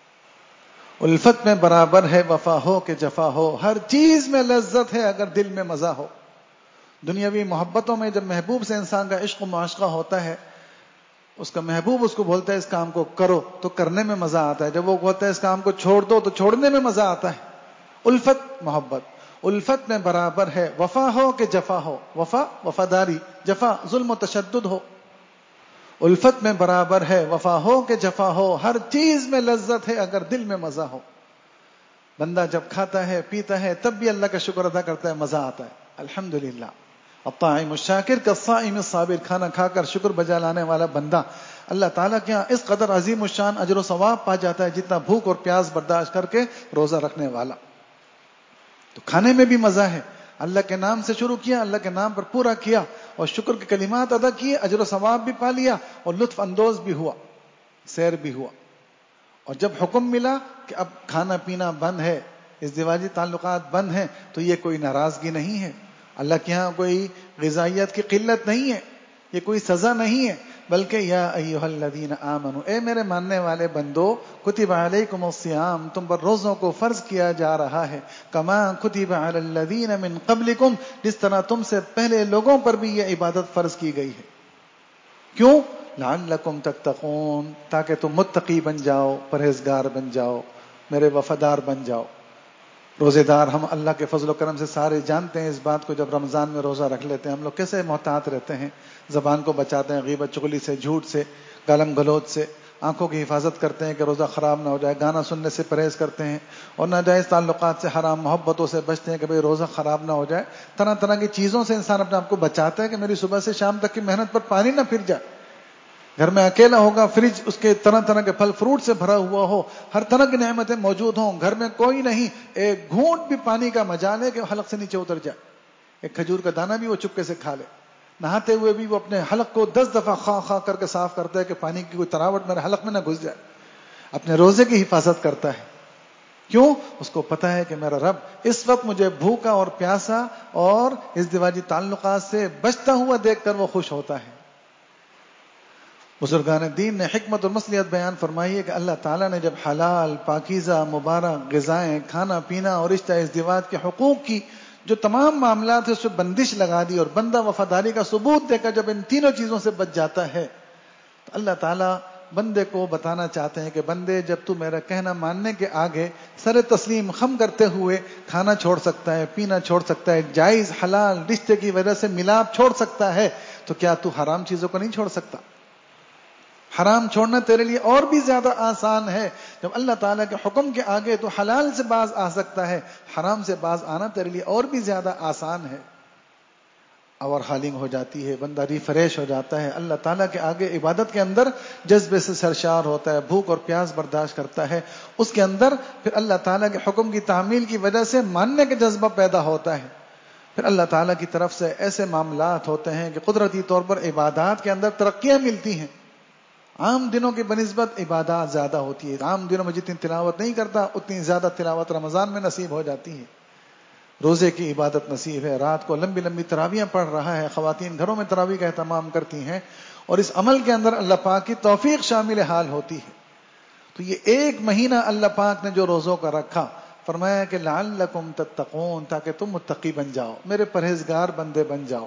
الفت میں برابر ہے وفا ہو کہ جفا ہو، ہر چیز میں لذت ہے اگر دل میں مزہ ہو۔ دنیاوی محبتوں میں جب محبوب سے انسان کا عشق و معاشقہ ہوتا ہے، اس کا محبوب اس کو بولتا ہے اس کام کو کرو تو کرنے میں مزہ آتا ہے، جب وہ بولتا ہے اس کام کو چھوڑ دو تو چھوڑنے میں مزہ آتا ہے۔ الفت محبت، الفت میں برابر ہے وفا ہو کہ جفا ہو، وفا وفاداری، جفا ظلم و تشدد ہو۔ الفت میں برابر ہے وفا ہو کہ جفا ہو، ہر چیز میں لذت ہے اگر دل میں مزہ ہو۔ بندہ جب کھاتا ہے پیتا ہے تب بھی اللہ کا شکر ادا کرتا ہے، مزہ آتا ہے، الحمدللہ۔ الطاعم الشاکر کالصائم الصابر، کھانا کھا کر شکر بجا لانے والا بندہ اللہ تعالیٰ کے یہاں اس قدر عظیم الشان اجر و ثواب پا جاتا ہے جتنا بھوک اور پیاس برداشت کر کے روزہ رکھنے والا۔ تو کھانے میں بھی مزہ ہے، اللہ کے نام سے شروع کیا، اللہ کے نام پر پورا کیا، اور شکر کے کلمات ادا کیے، اجر و ثواب بھی پا لیا، اور لطف اندوز بھی ہوا، سیر بھی ہوا۔ اور جب حکم ملا کہ اب کھانا پینا بند ہے، ازدواجی تعلقات بند ہیں، تو یہ کوئی ناراضگی نہیں ہے، اللہ کے ہاں کوئی غذائیت کی قلت نہیں ہے، یہ کوئی سزا نہیں ہے، بلکہ یا ایھا الذین آمنو، اے میرے ماننے والے بندو، کتب علیکم الصیام، تم پر روزوں کو فرض کیا جا رہا ہے، کما کتب علی الذین من قبلکم، جس طرح تم سے پہلے لوگوں پر بھی یہ عبادت فرض کی گئی ہے۔ کیوں؟ لعلکم تتقون، تاکہ تم متقی بن جاؤ، پرہیزگار بن جاؤ، میرے وفادار بن جاؤ۔ روزے دار ہم اللہ کے فضل و کرم سے سارے جانتے ہیں اس بات کو، جب رمضان میں روزہ رکھ لیتے ہیں ہم لوگ کیسے محتاط رہتے ہیں، زبان کو بچاتے ہیں غیبت چغلی سے، جھوٹ سے، گالم گلوچ سے، آنکھوں کی حفاظت کرتے ہیں کہ روزہ خراب نہ ہو جائے، گانا سننے سے پرہیز کرتے ہیں، اور ناجائز تعلقات سے، حرام محبتوں سے بچتے ہیں کہ بھئی روزہ خراب نہ ہو جائے۔ طرح طرح کی چیزوں سے انسان اپنے آپ کو بچاتا ہے کہ میری صبح سے شام تک کی محنت پر پانی نہ پھر جائے۔ گھر میں اکیلا ہوگا، فریج اس کے طرح طرح کے پھل فروٹ سے بھرا ہوا ہو، ہر طرح کی نعمتیں موجود ہوں، گھر میں کوئی نہیں، ایک گھونٹ بھی پانی کا مجال ہے کہ حلق سے نیچے اتر جائے، ایک کھجور کا دانہ بھی وہ چپکے سے کھا لے، نہاتے ہوئے بھی وہ اپنے حلق کو دس دفعہ خواہ خواہ کر کے صاف کرتا ہے کہ پانی کی کوئی تراوٹ میرے حلق میں نہ گھس جائے، اپنے روزے کی حفاظت کرتا ہے۔ کیوں؟ اس کو پتا ہے کہ میرا رب اس وقت مجھے بھوکا اور پیاسا اور ازدواجی تعلقات سے بچتا ہوا دیکھ کر وہ خوش ہوتا ہے۔ بزرگان دین نے حکمت اور مصلحت بیان فرمائی ہے کہ اللہ تعالیٰ نے جب حلال، پاکیزہ، مبارک غذائیں، کھانا پینا اور رشتہ ازدواج کے حقوق کی جو تمام معاملات ہے اس پہ بندش لگا دی، اور بندہ وفاداری کا ثبوت دے کر جب ان تینوں چیزوں سے بچ جاتا ہے تو اللہ تعالیٰ بندے کو بتانا چاہتے ہیں کہ بندے جب تو میرا کہنا ماننے کے آگے سر تسلیم خم کرتے ہوئے کھانا چھوڑ سکتا ہے، پینا چھوڑ سکتا ہے، جائز حلال رشتے کی وجہ سے ملاپ چھوڑ سکتا ہے، تو کیا تو حرام چیزوں کو نہیں چھوڑ سکتا؟ حرام چھوڑنا تیرے لیے اور بھی زیادہ آسان ہے۔ جب اللہ تعالیٰ کے حکم کے آگے تو حلال سے باز آ سکتا ہے، حرام سے باز آنا تیرے لیے اور بھی زیادہ آسان ہے۔ اور حالنگ ہو جاتی ہے، بندہ ریفریش ہو جاتا ہے، اللہ تعالیٰ کے آگے عبادت کے اندر جذبے سے سرشار ہوتا ہے، بھوک اور پیاس برداشت کرتا ہے، اس کے اندر پھر اللہ تعالیٰ کے حکم کی تعمیل کی وجہ سے ماننے کا جذبہ پیدا ہوتا ہے۔ پھر اللہ تعالیٰ کی طرف سے ایسے معاملات ہوتے ہیں کہ قدرتی طور پر عبادات کے اندر ترقیاں ملتی ہیں۔ عام دنوں کی بنسبت عبادات زیادہ ہوتی ہے، عام دنوں میں جتنی تلاوت نہیں کرتا اتنی زیادہ تلاوت رمضان میں نصیب ہو جاتی ہے، روزے کی عبادت نصیب ہے، رات کو لمبی لمبی تراویحیں پڑھ رہا ہے، خواتین گھروں میں تراویح کا اہتمام کرتی ہیں، اور اس عمل کے اندر اللہ پاک کی توفیق شامل حال ہوتی ہے۔ تو یہ ایک مہینہ اللہ پاک نے جو روزوں کا رکھا، فرمایا کہ لعلکم تتقون، تاکہ تم متقی بن جاؤ، میرے پرہیزگار بندے بن جاؤ۔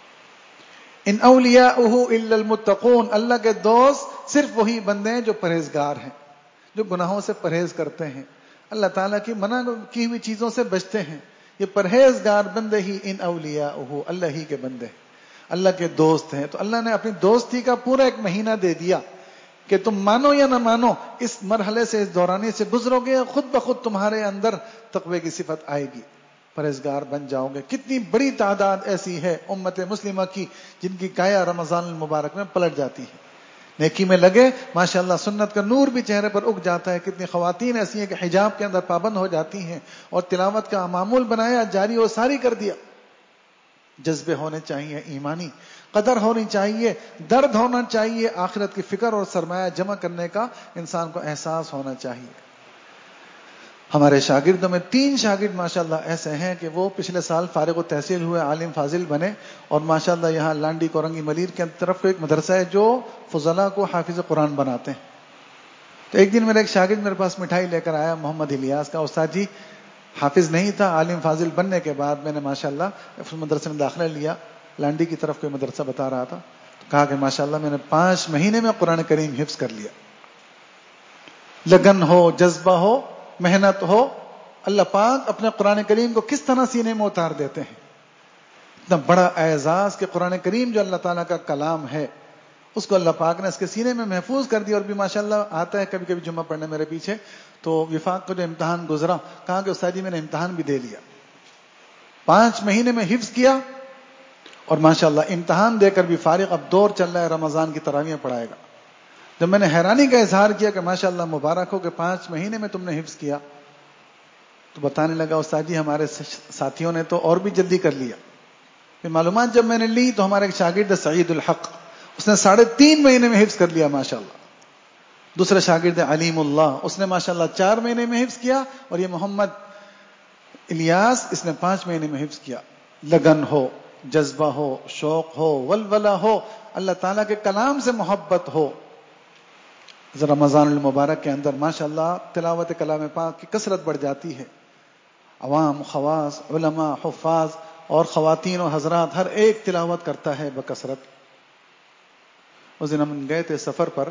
ان اولیاؤہ الا المتقون، اللہ کے دوست صرف وہی بندے ہیں جو پرہیزگار ہیں، جو گناہوں سے پرہیز کرتے ہیں، اللہ تعالیٰ کی منع کی ہوئی چیزوں سے بچتے ہیں۔ یہ پرہیزگار بندے ہی ان اولیاؤہ، اللہ ہی کے بندے، اللہ کے دوست ہیں۔ تو اللہ نے اپنی دوستی کا پورا ایک مہینہ دے دیا کہ تم مانو یا نہ مانو، اس مرحلے سے، اس دورانی سے گزرو گے، خود بخود تمہارے اندر تقوی کی صفت آئے گی، پرہیزگار بن جاؤ گے۔ کتنی بڑی تعداد ایسی ہے امت مسلمہ کی جن کی کایا رمضان المبارک میں پلٹ جاتی ہے، نیکی میں لگے، ماشاءاللہ سنت کا نور بھی چہرے پر اگ جاتا ہے۔ کتنی خواتین ایسی ہیں کہ حجاب کے اندر پابند ہو جاتی ہیں اور تلاوت کا معمول بنایا، جاری و ساری کر دیا۔ جذبے ہونے چاہیے، ایمانی قدر ہونی چاہیے، درد ہونا چاہیے، آخرت کی فکر اور سرمایہ جمع کرنے کا انسان کو احساس ہونا چاہیے۔ ہمارے شاگردوں میں تین شاگرد ماشاءاللہ ایسے ہیں کہ وہ پچھلے سال فارغ التحصیل ہوئے، عالم فاضل بنے، اور ماشاءاللہ یہاں لانڈی کورنگی ملیر کی طرف ایک مدرسہ ہے جو فضلاء کو حافظ قرآن بناتے ہیں۔ تو ایک دن میرا ایک شاگرد میرے پاس مٹھائی لے کر آیا، محمد الیاس کا، استاد جی حافظ نہیں تھا، عالم فاضل بننے کے بعد میں نے ماشاءاللہ اس مدرسے میں داخلہ لیا، لانڈی کی طرف کوئی مدرسہ بتا رہا تھا، تو کہا کہ ماشاءاللہ میں نے پانچ مہینے میں قرآن کریم حفظ کر لیا۔ لگن ہو، جذبہ ہو، محنت ہو، اللہ پاک اپنے قرآن کریم کو کس طرح سینے میں اتار دیتے ہیں۔ اتنا بڑا اعزاز کہ قرآن کریم جو اللہ تعالیٰ کا کلام ہے اس کو اللہ پاک نے اس کے سینے میں محفوظ کر دیا۔ اور بھی ماشاءاللہ آتا ہے کبھی کبھی جمعہ پڑھنے میرے پیچھے، تو وفاق کا جو امتحان گزرا، کہا کہ استاد جی میں نے امتحان بھی دے لیا، پانچ مہینے میں حفظ کیا، اور ماشاءاللہ امتحان دے کر بھی فارغ، اب دور چل رہا ہے رمضان کی تراویح پڑھائے گا۔ جب میں نے حیرانی کا اظہار کیا کہ ماشاءاللہ مبارک ہو کہ پانچ مہینے میں تم نے حفظ کیا، تو بتانے لگا استاد جی ہمارے ساتھیوں نے تو اور بھی جلدی کر لیا۔ پھر معلومات جب میں نے لی تو ہمارے ایک شاگرد سعید الحق، اس نے ساڑھے تین مہینے میں حفظ کر لیا ماشاءاللہ۔ دوسرا شاگرد علیم اللہ، اس نے ماشاءاللہ چار مہینے میں حفظ کیا، اور یہ محمد الیاس اس نے پانچ مہینے میں حفظ کیا۔ لگن ہو، جذبہ ہو، شوق ہو، ولولہ ہو، اللہ تعالیٰ کے کلام سے محبت ہو۔ رمضان المبارک کے اندر ماشاءاللہ تلاوت کلام پاک کی کثرت بڑھ جاتی ہے، عوام، خواص، علماء، حفاظ اور خواتین و حضرات ہر ایک تلاوت کرتا ہے بکثرت۔ اس دن ہم گئے تھے سفر پر،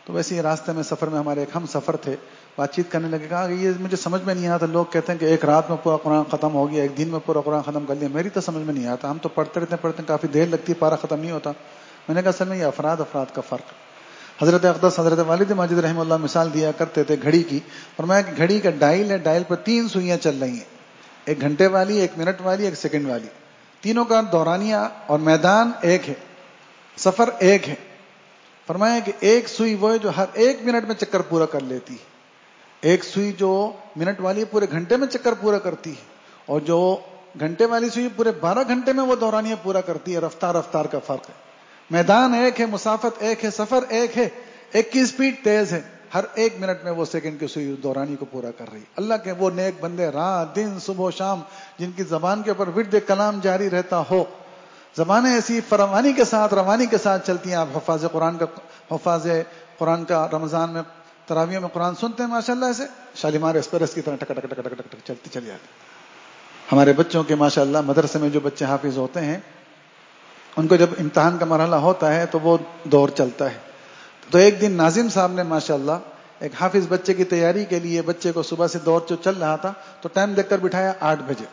تو ویسے ہی راستے میں سفر میں ہمارے ایک ہم سفر تھے, بات چیت کرنے لگے, کہا کہ یہ مجھے سمجھ میں نہیں آتا, لوگ کہتے ہیں کہ ایک رات میں پورا قرآن ختم ہو گیا, ایک دن میں پورا قرآن ختم کر لیا, میری تو سمجھ میں نہیں آتا, ہم تو پڑھتے رہتے ہیں پڑھتے ہیں کافی دیر لگتی ہے, پارا ختم نہیں ہوتا. میں نے کہا اصل میں یہ افراد افراد کا فرق. حضرت اقدس حضرت والد ماجد رحمہ اللہ مثال دیا کرتے تھے گھڑی کی, فرمایا کہ گھڑی کا ڈائل ہے, ڈائل پر تین سوئیاں چل رہی ہیں, ایک گھنٹے والی, ایک منٹ والی, ایک سیکنڈ والی, تینوں کا دورانیہ اور میدان ایک ہے, سفر ایک ہے. فرمایا کہ ایک سوئی وہ ہے جو ہر ایک منٹ میں چکر پورا کر لیتی ہے, ایک سوئی جو منٹ والی پورے گھنٹے میں چکر پورا کرتی ہے, اور جو گھنٹے والی سوئی پورے بارہ گھنٹے میں وہ دورانیہ پورا کرتی ہے. رفتار رفتار کا فرق ہے, میدان ایک ہے, مسافت ایک ہے, سفر ایک ہے, ایک کی سپیڈ تیز ہے, ہر ایک منٹ میں وہ سیکنڈ کی سوئی دورانی کو پورا کر رہی. اللہ کے وہ نیک بندے رات دن صبح و شام جن کی زبان کے اوپر ورد کلام جاری رہتا ہو, زبانیں ایسی فراوانی کے ساتھ روانی کے ساتھ چلتی ہیں. آپ حفاظ قرآن کا حفاظ قرآن کا رمضان میں تراویح میں قرآن سنتے ہیں ماشاءاللہ, ایسے شالیمار ایکسپریس کی طرح ٹک ٹک ٹک ٹک ٹک ٹک چلتی چلی جاتی. ہمارے بچوں کے ماشاءاللہ مدرسے میں جو بچے حافظ ہوتے ہیں, ان کو جب امتحان کا مرحلہ ہوتا ہے تو وہ دور چلتا ہے. تو ایک دن ناظم صاحب نے ماشاءاللہ ایک حافظ بچے کی تیاری کے لیے بچے کو صبح سے دور جو چل رہا تھا تو ٹائم دیکھ کر بٹھایا آٹھ بجے,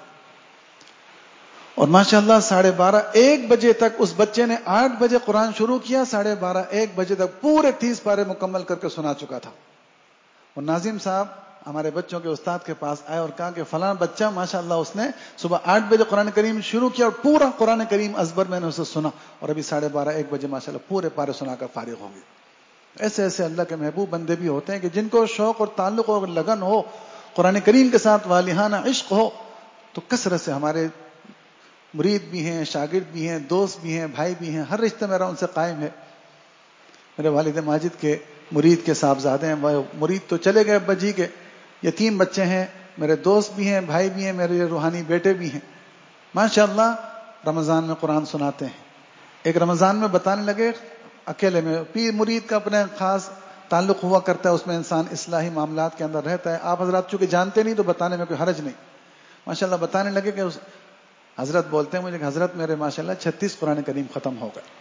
اور ماشاءاللہ ساڑھے بارہ ایک بجے تک اس بچے نے آٹھ بجے قرآن شروع کیا, ساڑھے بارہ ایک بجے تک پورے تیس پارے مکمل کر کے سنا چکا تھا. اور ناظم صاحب ہمارے بچوں کے استاد کے پاس آئے اور کہا کہ فلاں بچہ ماشاءاللہ اس نے صبح آٹھ بجے قرآن کریم شروع کیا اور پورا قرآن کریم ازبر میں نے اسے سنا, اور ابھی ساڑھے بارہ ایک بجے ماشاءاللہ پورے پارے سنا کر فارغ ہو گئے. ایسے ایسے اللہ کے محبوب بندے بھی ہوتے ہیں کہ جن کو شوق اور تعلق اور لگن ہو, قرآن کریم کے ساتھ والہانہ عشق ہو, تو کثرت سے ہمارے مرید بھی ہیں, شاگرد بھی ہیں, دوست بھی ہیں, بھائی بھی ہیں, ہر رشتہ میرا ان سے قائم ہے. میرے والد ماجد کے مرید کے صاحبزادے ہیں, وہ مرید تو چلے گئے ابا جی کے, یتیم بچے ہیں, میرے دوست بھی ہیں, بھائی بھی ہیں, میرے روحانی بیٹے بھی ہیں. ماشاءاللہ رمضان میں قرآن سناتے ہیں. ایک رمضان میں بتانے لگے اکیلے میں, پیر مرید کا اپنے خاص تعلق ہوا کرتا ہے, اس میں انسان اصلاحی معاملات کے اندر رہتا ہے. آپ حضرات چونکہ جانتے نہیں تو بتانے میں کوئی حرج نہیں. ماشاءاللہ بتانے لگے کہ اس حضرت بولتے ہیں مجھے کہ حضرت میرے ماشاءاللہ چھتیس قرآن کریم ختم ہو گئے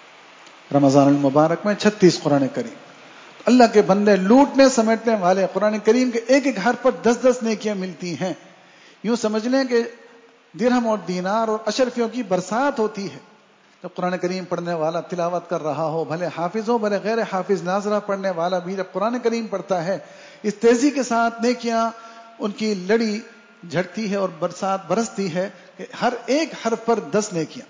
رمضان المبارک میں, چھتیس قرآن کریم. اللہ کے بندے لوٹنے سمیٹنے والے, قرآن کریم کے ایک ایک حرف پر دس دس نیکیاں ملتی ہیں. یوں سمجھ لیں کہ درہم اور دینار اور اشرفیوں کی برسات ہوتی ہے جب قرآن کریم پڑھنے والا تلاوت کر رہا ہو, بھلے حافظ ہو بھلے غیر حافظ, ناظرہ پڑھنے والا بھی جب قرآن کریم پڑھتا ہے, اس تیزی کے ساتھ نیکیاں ان کی لڑی جھڑتی ہے اور برسات برستی ہے کہ ہر ایک حرف پر دس نیکیاں.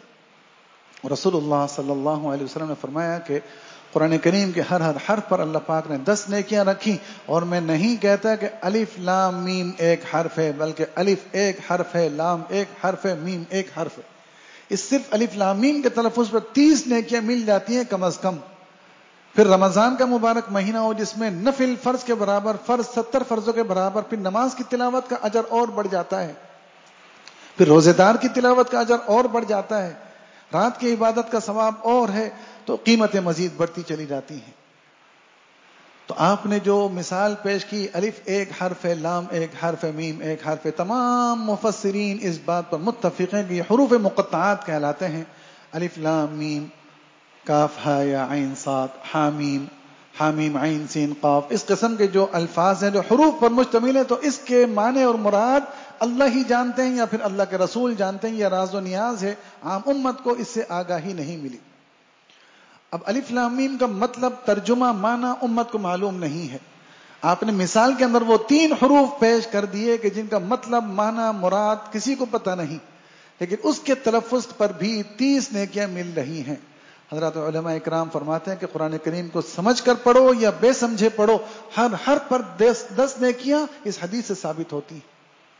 رسول اللہ صلی اللہ علیہ وسلم نے فرمایا کہ قرآن کریم کے ہر ہر حرف پر اللہ پاک نے دس نیکیاں رکھی, اور میں نہیں کہتا کہ الف لام میم ایک حرف ہے, بلکہ الف ایک حرف ہے, لام ایک حرف ہے, میم ایک حرف ہے. اس صرف الف لام میم کے تلفظ پر تیس نیکیاں مل جاتی ہیں کم از کم. پھر رمضان کا مبارک مہینہ ہو جس میں نفل فرض کے برابر, فرض ستر فرضوں کے برابر, پھر نماز کی تلاوت کا اجر اور بڑھ جاتا ہے, پھر روزے دار کی تلاوت کا اجر اور بڑھ جاتا ہے, رات کی عبادت کا ثواب اور ہے, تو قیمتیں مزید بڑھتی چلی جاتی ہیں. تو آپ نے جو مثال پیش کی الف ایک حرف ہے, لام ایک حرف ہے, میم ایک حرف ہے, تمام مفسرین اس بات پر متفق ہیں کہ یہ حروف مقطعات کہلاتے ہیں. الف لام میم کاف ہا یا عین صاد حامیم حامیم عین سین قاف, اس قسم کے جو الفاظ ہیں جو حروف پر مشتمل ہیں, تو اس کے معنی اور مراد اللہ ہی جانتے ہیں یا پھر اللہ کے رسول جانتے ہیں, یا راز و نیاز ہے, عام امت کو اس سے آگاہی نہیں ملی. اب الف لام میم کا مطلب ترجمہ معنی امت کو معلوم نہیں ہے. آپ نے مثال کے اندر وہ تین حروف پیش کر دیے کہ جن کا مطلب معنی مراد کسی کو پتہ نہیں, لیکن اس کے تلفظ پر بھی تیس نیکیاں مل رہی ہیں. حضرات علماء اکرام فرماتے ہیں کہ قرآن کریم کو سمجھ کر پڑھو یا بے سمجھے پڑھو, ہر حرف پر دس دس نیکیاں اس حدیث سے ثابت ہوتی ہیں.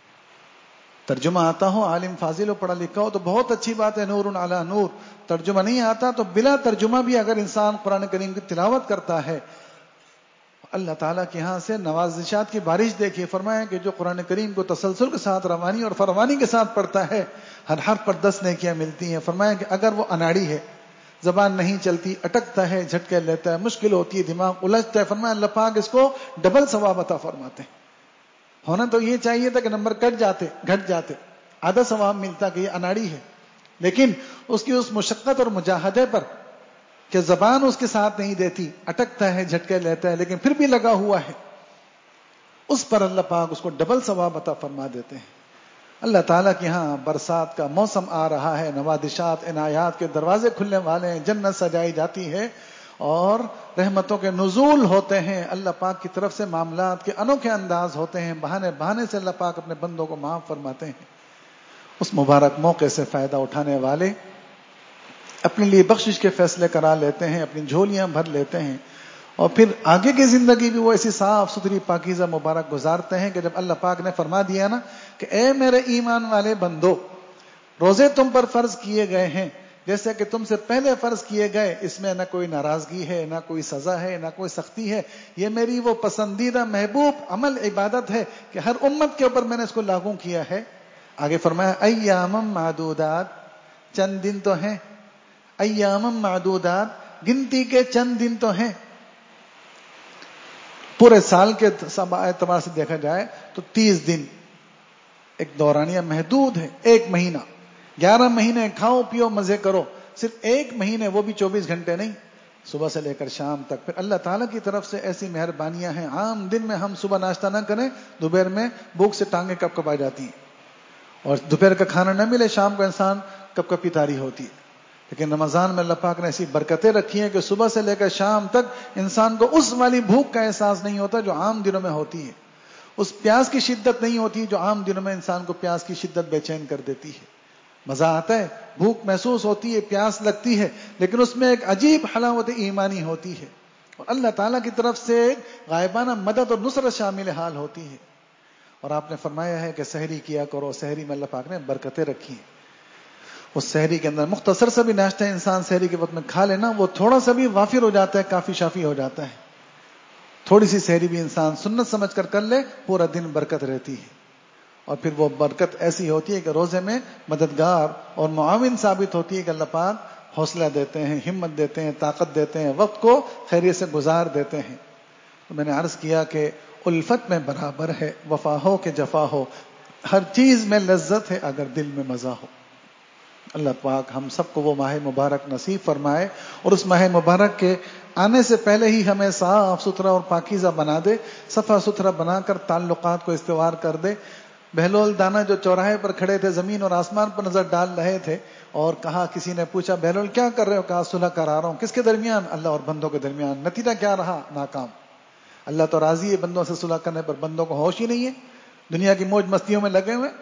ترجمہ آتا ہو, عالم فاضل ہو, پڑھا لکھا ہو تو بہت اچھی بات ہے, نور علی نور. ترجمہ نہیں آتا تو بلا ترجمہ بھی اگر انسان قرآن کریم کی تلاوت کرتا ہے, اللہ تعالیٰ کے ہاں سے نوازشات کی بارش دیکھیے. فرمایا کہ جو قرآن کریم کو تسلسل کے ساتھ روانی اور فروانی کے ساتھ پڑھتا ہے, ہر حرف پر دس نیکیاں ملتی ہیں. فرمایا کہ اگر وہ اناڑی ہے, زبان نہیں چلتی, اٹکتا ہے, جھٹکے لیتا ہے, مشکل ہوتی ہے, دماغ الجھتا ہے, فرمایا اللہ پاک اس کو ڈبل ثواب عطا فرماتے ہیں. ہونا تو یہ چاہیے تھا کہ نمبر کٹ جاتے گھٹ جاتے, آدھا ثواب ملتا کہ یہ اناڑی ہے, لیکن اس کی اس مشقت اور مجاہدے پر کہ زبان اس کے ساتھ نہیں دیتی، اٹکتا ہے، جھٹکے لیتا ہے، لیکن پھر بھی لگا ہوا ہے، اس پر اللہ پاک اس کو ڈبل ثواب عطا فرما دیتے ہیں۔ اللہ تعالیٰ کے ہاں برسات کا موسم آ رہا ہے، نوادشات، عنایات کے دروازے کھلنے والے ہیں، جنت سجائی جاتی ہے اور رحمتوں کے نزول ہوتے ہیں، اللہ پاک کی طرف سے معاملات کے انوکھے انداز ہوتے ہیں، بہانے بہانے سے اللہ پاک اپنے بندوں کو معاف فرماتے ہیں۔ اس مبارک موقع سے فائدہ اٹھانے والے اپنے لیے بخشش کے فیصلے کرا لیتے ہیں، اپنی جھولیاں بھر لیتے ہیں، اور پھر آگے کی زندگی بھی وہ ایسی صاف ستھری پاکیزہ مبارک گزارتے ہیں کہ جب اللہ پاک نے فرما دیا نا کہ اے میرے ایمان والے بندو، روزے تم پر فرض کیے گئے ہیں جیسے کہ تم سے پہلے فرض کیے گئے، اس میں نہ کوئی ناراضگی ہے، نہ کوئی سزا ہے، نہ کوئی سختی ہے، یہ میری وہ پسندیدہ محبوب عمل عبادت ہے کہ ہر امت کے اوپر میں نے اس کو لاگو کیا ہے۔ آگے فرمایا ایام معدودات، چند دن تو ہیں، ایام معدودات، گنتی کے چند دن تو ہیں۔ پورے سال کے اعتبار سے دیکھا جائے تو تیس دن ایک دورانیہ محدود ہے، ایک مہینہ، گیارہ مہینے کھاؤ پیو مزے کرو، صرف ایک مہینے وہ بھی چوبیس گھنٹے نہیں، صبح سے لے کر شام تک۔ پھر اللہ تعالیٰ کی طرف سے ایسی مہربانیاں ہیں، عام دن میں ہم صبح ناشتہ نہ کریں، دوپہر میں بھوک سے ٹانگیں کپ کپا جاتی ہیں، اور دوپہر کا کھانا نہ ملے، شام کو انسان کپ کپی تاری ہوتی ہے۔ لیکن رمضان میں اللہ پاک نے ایسی برکتیں رکھی ہیں کہ صبح سے لے کر شام تک انسان کو اس والی بھوک کا احساس نہیں ہوتا جو عام دنوں میں ہوتی ہے، اس پیاس کی شدت نہیں ہوتی جو عام دنوں میں انسان کو پیاس کی شدت بے چین کر دیتی ہے۔ مزہ آتا ہے، بھوک محسوس ہوتی ہے، پیاس لگتی ہے، لیکن اس میں ایک عجیب حلاوت ایمانی ہوتی ہے، اور اللہ تعالیٰ کی طرف سے غائبانہ مدد اور نصرت شامل حال ہوتی ہے۔ اور آپ نے فرمایا ہے کہ سحری کیا کرو، سحری میں اللہ پاک نے برکتیں رکھی ہیں۔ اس سحری کے اندر مختصر سا بھی ناشتہ انسان سحری کے وقت میں کھا لینا، وہ تھوڑا سا بھی وافر ہو جاتا ہے، کافی شافی ہو جاتا ہے۔ تھوڑی سی سحری بھی انسان سنت سمجھ کر کر لے، پورا دن برکت رہتی ہے، اور پھر وہ برکت ایسی ہوتی ہے کہ روزے میں مددگار اور معاون ثابت ہوتی ہے کہ اللہ پاک حوصلہ دیتے ہیں، ہمت دیتے ہیں، طاقت دیتے ہیں، وقت کو خیریت سے گزار دیتے ہیں۔ تو میں نے عرض کیا کہ الفت میں برابر ہے، وفا ہو کہ جفا ہو، ہر چیز میں لذت ہے اگر دل میں مزہ ہو۔ اللہ پاک ہم سب کو وہ ماہ مبارک نصیب فرمائے، اور اس ماہ مبارک کے آنے سے پہلے ہی ہمیں صاف ستھرا اور پاکیزہ بنا دے، صفا ستھرا بنا کر تعلقات کو استوار کر دے۔ بہلول دانا جو چوراہے پر کھڑے تھے، زمین اور آسمان پر نظر ڈال رہے تھے، اور کہا، کسی نے پوچھا بہلول کیا کر رہے ہو؟ کہا صلح کرا رہا ہوں۔ کس کے درمیان؟ اللہ اور بندوں کے درمیان۔ نتیجہ کیا رہا؟ ناکام۔ اللہ تو راضی ہے بندوں سے صلح کرنے پر، بندوں کو ہوش ہی نہیں ہے، دنیا کی موج مستیوں میں لگے ہوئے،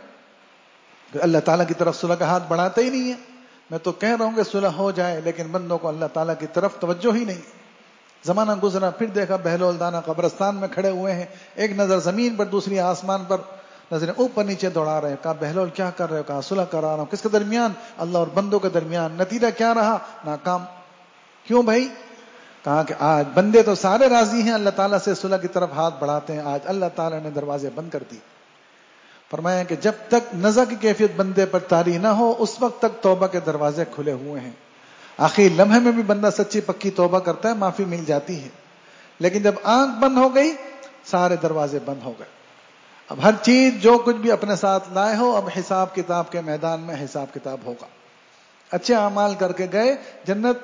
اللہ تعالیٰ کی طرف صلح کا ہاتھ بڑھاتے ہی نہیں ہے۔ میں تو کہہ رہا ہوں کہ صلح ہو جائے، لیکن بندوں کو اللہ تعالیٰ کی طرف توجہ ہی نہیں۔ زمانہ گزرا، پھر دیکھا بہلول دانا قبرستان میں کھڑے ہوئے ہیں، ایک نظر زمین پر، دوسری آسمان پر، نظریں اوپر نیچے دوڑا رہے ہیں۔ کہا بہلول کیا کر رہے ہو؟ کہا صلح کرا رہا ہوں۔ کس کے درمیان؟ اللہ اور بندوں کے درمیان۔ نتیجہ کیا رہا؟ ناکام۔ کیوں بھائی؟ کہا کہ آج بندے تو سارے راضی ہیں، اللہ تعالیٰ سے صلح کی طرف ہاتھ بڑھاتے ہیں، آج اللہ تعالیٰ نے دروازے بند کر دی۔ فرمایا کہ جب تک نزع کی کیفیت بندے پر طاری نہ ہو، اس وقت تک توبہ کے دروازے کھلے ہوئے ہیں۔ آخری لمحے میں بھی بندہ سچی پکی توبہ کرتا ہے، معافی مل جاتی ہے، لیکن جب آنکھ بند ہو گئی، سارے دروازے بند ہو گئے۔ اب ہر چیز جو کچھ بھی اپنے ساتھ لائے ہو، اب حساب کتاب کے میدان میں حساب کتاب ہوگا۔ اچھے اعمال کر کے گئے، جنت،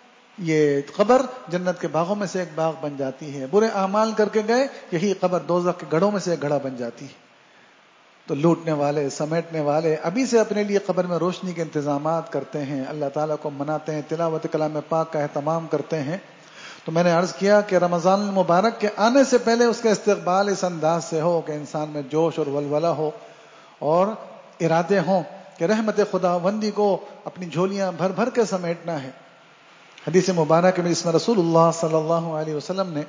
یہ قبر جنت کے باغوں میں سے ایک باغ بن جاتی ہے۔ برے اعمال کر کے گئے، یہی قبر دوزخ کے گڑھوں میں سے ایک گڑھا بن جاتی ہے۔ تو لوٹنے والے، سمیٹنے والے ابھی سے اپنے لیے قبر میں روشنی کے انتظامات کرتے ہیں، اللہ تعالیٰ کو مناتے ہیں، تلاوت کلام پاک کا اہتمام کرتے ہیں۔ تو میں نے عرض کیا کہ رمضان المبارک کے آنے سے پہلے اس کا استقبال اس انداز سے ہو کہ انسان میں جوش اور ولولہ ہو، اور ارادے ہوں کہ رحمت خداوندی کو اپنی جھولیاں بھر بھر کے سمیٹنا ہے۔ حدیث مبارک میں جس میں رسول اللہ صلی اللہ علیہ وسلم نے،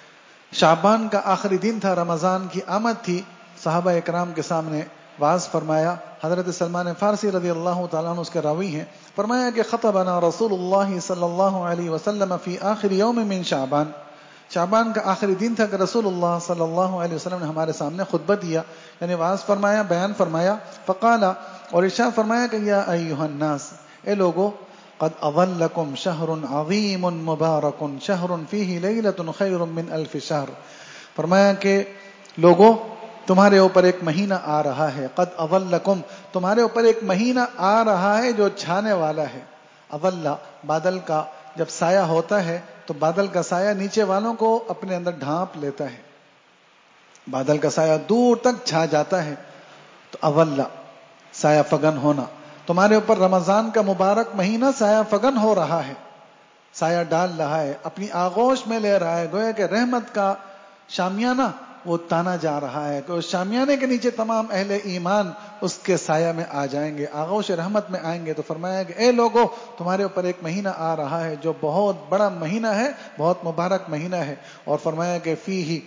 شعبان کا آخری دن تھا، رمضان کی آمد تھی، صحابہ اکرام کے سامنے واعظ فرمایا۔ حضرت سلمان فارسی رضی اللہ تعالیٰ عنہ اس کے راوی ہیں، فرمایا کہ خطبنا رسول اللہ صلی اللہ علیہ وسلم فی آخر یوم من شعبان، شعبان کا آخری دن تھا کہ رسول اللہ صلی اللہ علیہ وسلم نے ہمارے سامنے خطبہ دیا، یعنی واعظ فرمایا، بیان فرمایا۔ فقال، اور ارشاد فرمایا کہ یا ایھا الناس، اے لوگو، قد اظلکم شہر عظیم مبارک شہر فیہ لیلۃ خیر من الف شہر، فرمایا کہ لوگو، تمہارے اوپر ایک مہینہ آ رہا ہے، قد اظلکم، تمہارے اوپر ایک مہینہ آ رہا ہے جو چھانے والا ہے۔ اظل بادل کا جب سایہ ہوتا ہے تو بادل کا سایہ نیچے والوں کو اپنے اندر ڈھانپ لیتا ہے، بادل کا سایہ دور تک چھا جاتا ہے. تو اولا سایہ فگن ہونا، تمہارے اوپر رمضان کا مبارک مہینہ سایہ فگن ہو رہا ہے، سایہ ڈال رہا ہے، اپنی آغوش میں لے رہا ہے. گویا کہ رحمت کا شامیانہ وہ تانا جا رہا ہے کہ اس شامیانے کے نیچے تمام اہل ایمان اس کے سایہ میں آ جائیں گے، آغوش رحمت میں آئیں گے. تو فرمایا کہ اے لوگو، تمہارے اوپر ایک مہینہ آ رہا ہے جو بہت بڑا مہینہ ہے، بہت مبارک مہینہ ہے. اور فرمایا کہ فیہ،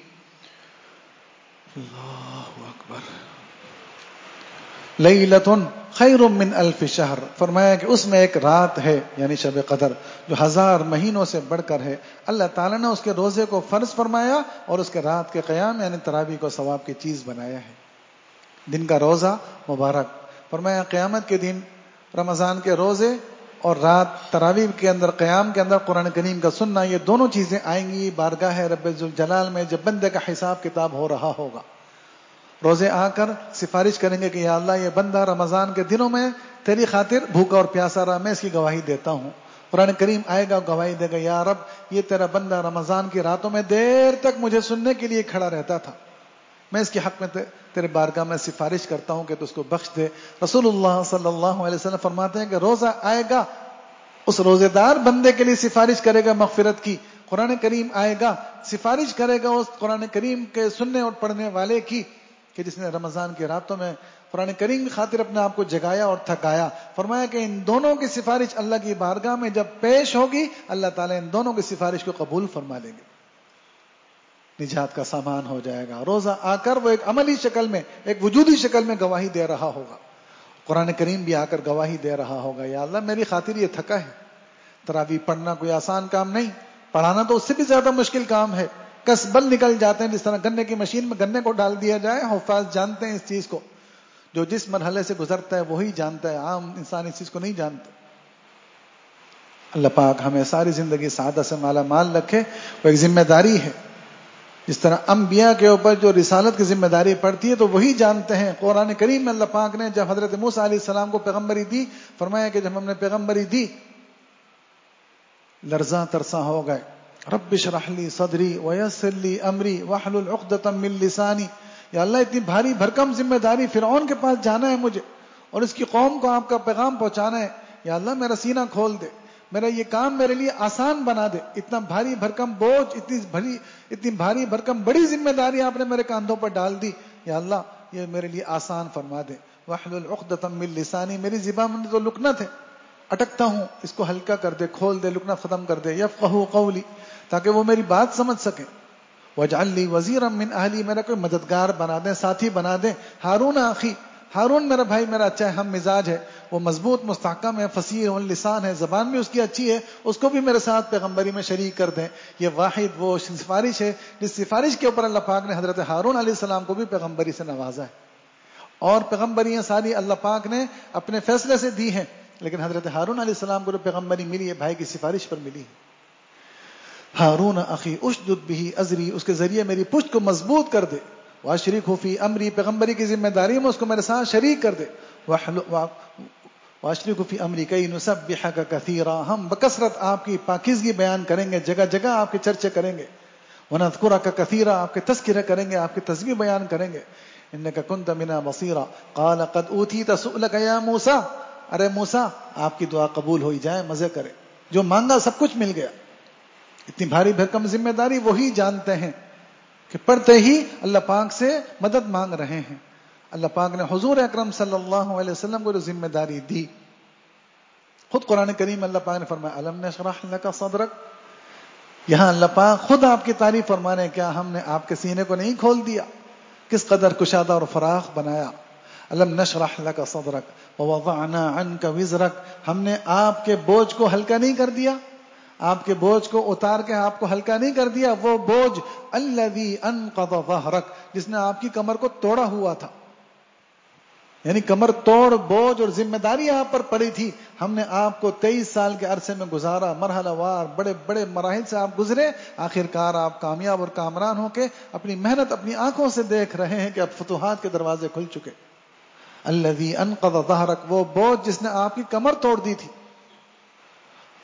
اللہ اکبر، لیلۃ خیر من الف شہر، فرمایا کہ اس میں ایک رات ہے یعنی شب قدر جو ہزار مہینوں سے بڑھ کر ہے. اللہ تعالیٰ نے اس کے روزے کو فرض فرمایا اور اس کے رات کے قیام یعنی تراویح کو ثواب کی چیز بنایا ہے. دن کا روزہ مبارک، فرمایا قیامت کے دن رمضان کے روزے اور رات تراویح کے اندر قیام کے اندر قرآن کریم کا سننا، یہ دونوں چیزیں آئیں گی بارگاہ رب ذوالجلال میں جب بندے کا حساب کتاب ہو رہا ہوگا. روزے آ کر سفارش کریں گے کہ یا اللہ یہ بندہ رمضان کے دنوں میں تیری خاطر بھوکا اور پیاسا رہا، میں اس کی گواہی دیتا ہوں. قرآن کریم آئے گا گواہی دے گا، یا رب یہ تیرا بندہ رمضان کی راتوں میں دیر تک مجھے سننے کے لیے کھڑا رہتا تھا، میں اس کے حق میں تیرے بارگاہ میں سفارش کرتا ہوں کہ تو اس کو بخش دے. رسول اللہ صلی اللہ علیہ وسلم فرماتے ہیں کہ روزہ آئے گا، اس روزے دار بندے کے لیے سفارش کرے گا مغفرت کی. قرآن کریم آئے گا، سفارش کرے گا اس قرآن کریم کے سننے اور پڑھنے والے کی کہ جس نے رمضان کی راتوں میں قرآن کریم کی خاطر اپنے آپ کو جگایا اور تھکایا. فرمایا کہ ان دونوں کی سفارش اللہ کی بارگاہ میں جب پیش ہوگی، اللہ تعالیٰ ان دونوں کی سفارش کو قبول فرما لیں گے، نجات کا سامان ہو جائے گا. روزہ آ کر وہ ایک عملی شکل میں، ایک وجودی شکل میں گواہی دے رہا ہوگا. قرآن کریم بھی آ کر گواہی دے رہا ہوگا، یا اللہ میری خاطر یہ تھکا ہے. تراویح پڑھنا کوئی آسان کام نہیں، پڑھانا تو اس سے بھی زیادہ مشکل کام ہے. کس بل نکل جاتے ہیں، جس طرح گنے کی مشین میں گنے کو ڈال دیا جائے. حفاظ جانتے ہیں اس چیز کو، جو جس مرحلے سے گزرتا ہے وہی جانتا ہے، عام انسان اس چیز کو نہیں جانتا. اللہ پاک ہمیں ساری زندگی سعادت سے مالا مال رکھے. وہ ایک ذمہ داری ہے، جس طرح انبیاء کے اوپر جو رسالت کی ذمہ داری پڑتی ہے تو وہی جانتے ہیں. قرآن کریم میں اللہ پاک نے جب حضرت موسیٰ علیہ السلام کو پیغمبری دی، فرمایا کہ جب ہم نے پیغمبری دی لرزاں ترساں ہو گئے. رب اشرح لی صدری ویسر لی امری واحلل عقدۃ من لسانی. یا اللہ اتنی بھاری بھرکم ذمہ داری، فرعون کے پاس جانا ہے مجھے اور اس کی قوم کو آپ کا پیغام پہنچانا ہے. یا اللہ میرا سینہ کھول دے، میرا یہ کام میرے لیے آسان بنا دے. اتنا بھاری بھرکم بوجھ، اتنی بھاری اتنی بھاری بھرکم بڑی ذمہ داری آپ نے میرے کاندھوں پر ڈال دی. یا اللہ یہ میرے لیے آسان فرما دے. واحلل عقدۃ من لسانی، میری زبان میں تو لکنت ہے، اٹکتا ہوں، اس کو ہلکا کر دے، کھول دے، لکنت ختم کر دے. یفقہوا قولی، تاکہ وہ میری بات سمجھ سکیں. واجعل لی وزیرا من اہلی، میرا کوئی مددگار بنا دیں، ساتھی بنا دیں. ہارون اخی، ہارون میرا بھائی میرا اچھا ہے، ہم مزاج ہے، وہ مضبوط مستحکم ہے، فصیح اللسان ہے، زبان بھی اس کی اچھی ہے، اس کو بھی میرے ساتھ پیغمبری میں شریک کر دیں. یہ واحد وہ سفارش ہے جس سفارش کے اوپر اللہ پاک نے حضرت ہارون علیہ السلام کو بھی پیغمبری سے نوازا ہے. اور پیغمبریاں ساری اللہ پاک نے اپنے فیصلے سے دی ہیں، لیکن حضرت ہارون علیہ السلام کو جو پیغمبری ملی ہے بھائی کی سفارش پر ملی ہے. ہارون اخی اشدد بہ ازری، اس کے ذریعے میری پشت کو مضبوط کر دے. واشرکہ فی امری، پیغمبری کی ذمہ داری میں اس کو میرے ساتھ شریک کر دے. واشرکہ فی امری کئی نسبحک کثیرا، ہم بکثرت آپ کی پاکیزگی بیان کریں گے، جگہ جگہ آپ کے چرچے کریں گے. ونذکرک کثیرا، آپ کے تذکرے کریں گے، آپ کی تسبیح بیان کریں گے. انک کنت بنا بصیرا قال قد اوتیت سؤلک یا موسیٰ، ارے موسیٰ آپ کی دعا قبول ہوئی، جائے مزے کرے، جو مانگا سب کچھ مل گیا. اتنی بھاری بھرکم ذمہ داری وہی جانتے ہیں کہ پڑھتے ہی اللہ پاک سے مدد مانگ رہے ہیں. اللہ پاک نے حضور اکرم صلی اللہ علیہ وسلم کو جو ذمہ داری دی، خود قرآن کریم اللہ پاک نے فرمایا الم نشرح لک صدرک. یہاں اللہ پاک خود آپ کی تعریف فرمانے، کیا ہم نے آپ کے سینے کو نہیں کھول دیا، کس قدر کشادہ اور فراخ بنایا. الم نشرح لک صدرک ووضعنا عنک وزرک، ہم نے آپ کے بوجھ کو ہلکا نہیں کر دیا، آپ کے بوجھ کو اتار کے آپ کو ہلکا نہیں کر دیا. وہ بوجھ الذی انقض ظہرک، جس نے آپ کی کمر کو توڑا ہوا تھا، یعنی کمر توڑ بوجھ اور ذمہ داری آپ پر پڑی تھی. ہم نے آپ کو تیئیس سال کے عرصے میں گزارا، مرحلہ وار بڑے بڑے مراحل سے آپ گزرے، آخر کار آپ کامیاب اور کامران ہو کے اپنی محنت اپنی آنکھوں سے دیکھ رہے ہیں کہ اب فتوحات کے دروازے کھل چکے. الذی انقض ظہرک، وہ بوجھ جس نے آپ کی کمر توڑ دی تھی.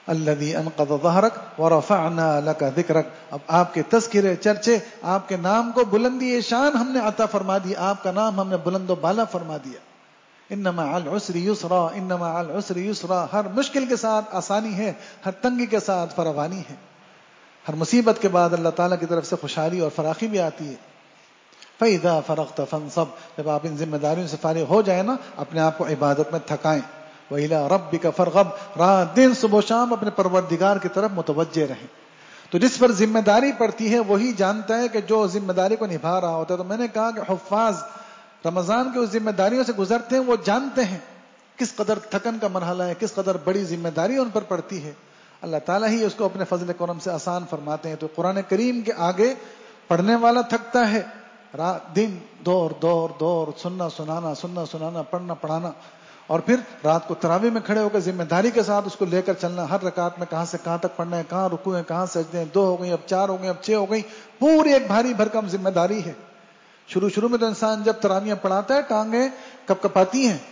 الذی انقض ظہرک ورفعنا لک ذکرک. اب آپ کے تذکرے چرچے، آپ کے نام کو بلندی شان ہم نے عطا فرما دی، آپ کا نام ہم نے بلند و بالا فرما دیا. ان مع العسر یسرا، ان مع العسر یسرا. ہر مشکل کے ساتھ آسانی ہے، ہر تنگی کے ساتھ فراوانی ہے. ہر مصیبت کے بعد اللہ تعالیٰ کی طرف سے خوشحالی اور فراخی بھی آتی ہے. فَإِذَا فَرَغْتَ فَانصَبْ. جب آپ ان ذمہ داریوں سے فارغ ہو جائیں نا، اپنے آپ کو عبادت میں تھکائیں. وَإِلَىٰ رَبِّكَ فَارْغَب. رات دن صبح و شام اپنے پروردگار کی طرف متوجہ رہیں. تو جس پر ذمہ داری پڑتی ہے وہی جانتا ہے کہ جو ذمہ داری کو نبھا رہا ہوتا ہے. تو میں نے کہا کہ حفاظ رمضان کے اس ذمہ داریوں سے گزرتے ہیں، وہ جانتے ہیں کس قدر تھکن کا مرحلہ ہے، کس قدر بڑی ذمہ داری ان پر پڑتی ہے. اللہ تعالیٰ ہی اس کو اپنے فضل کرم سے آسان فرماتے ہیں. تو قرآن کریم کے آگے پڑھنے والا تھکتا ہے، رات دن دور دور دور سننا سنانا سننا سنانا پڑھنا پڑھانا، اور پھر رات کو تراویح میں کھڑے ہو کر ذمہ داری کے ساتھ اس کو لے کر چلنا. ہر رکعت میں کہاں سے کہاں تک پڑھنا ہے، کہاں رکوع ہے، کہاں سجدے ہیں. دو ہو گئی، اب چار ہو گئی، اب چھ ہو گئی. پوری ایک بھاری بھرکم ذمہ داری ہے. شروع شروع میں تو انسان جب تراویح پڑھاتا ہے ٹانگیں کپ کپاتی ہیں.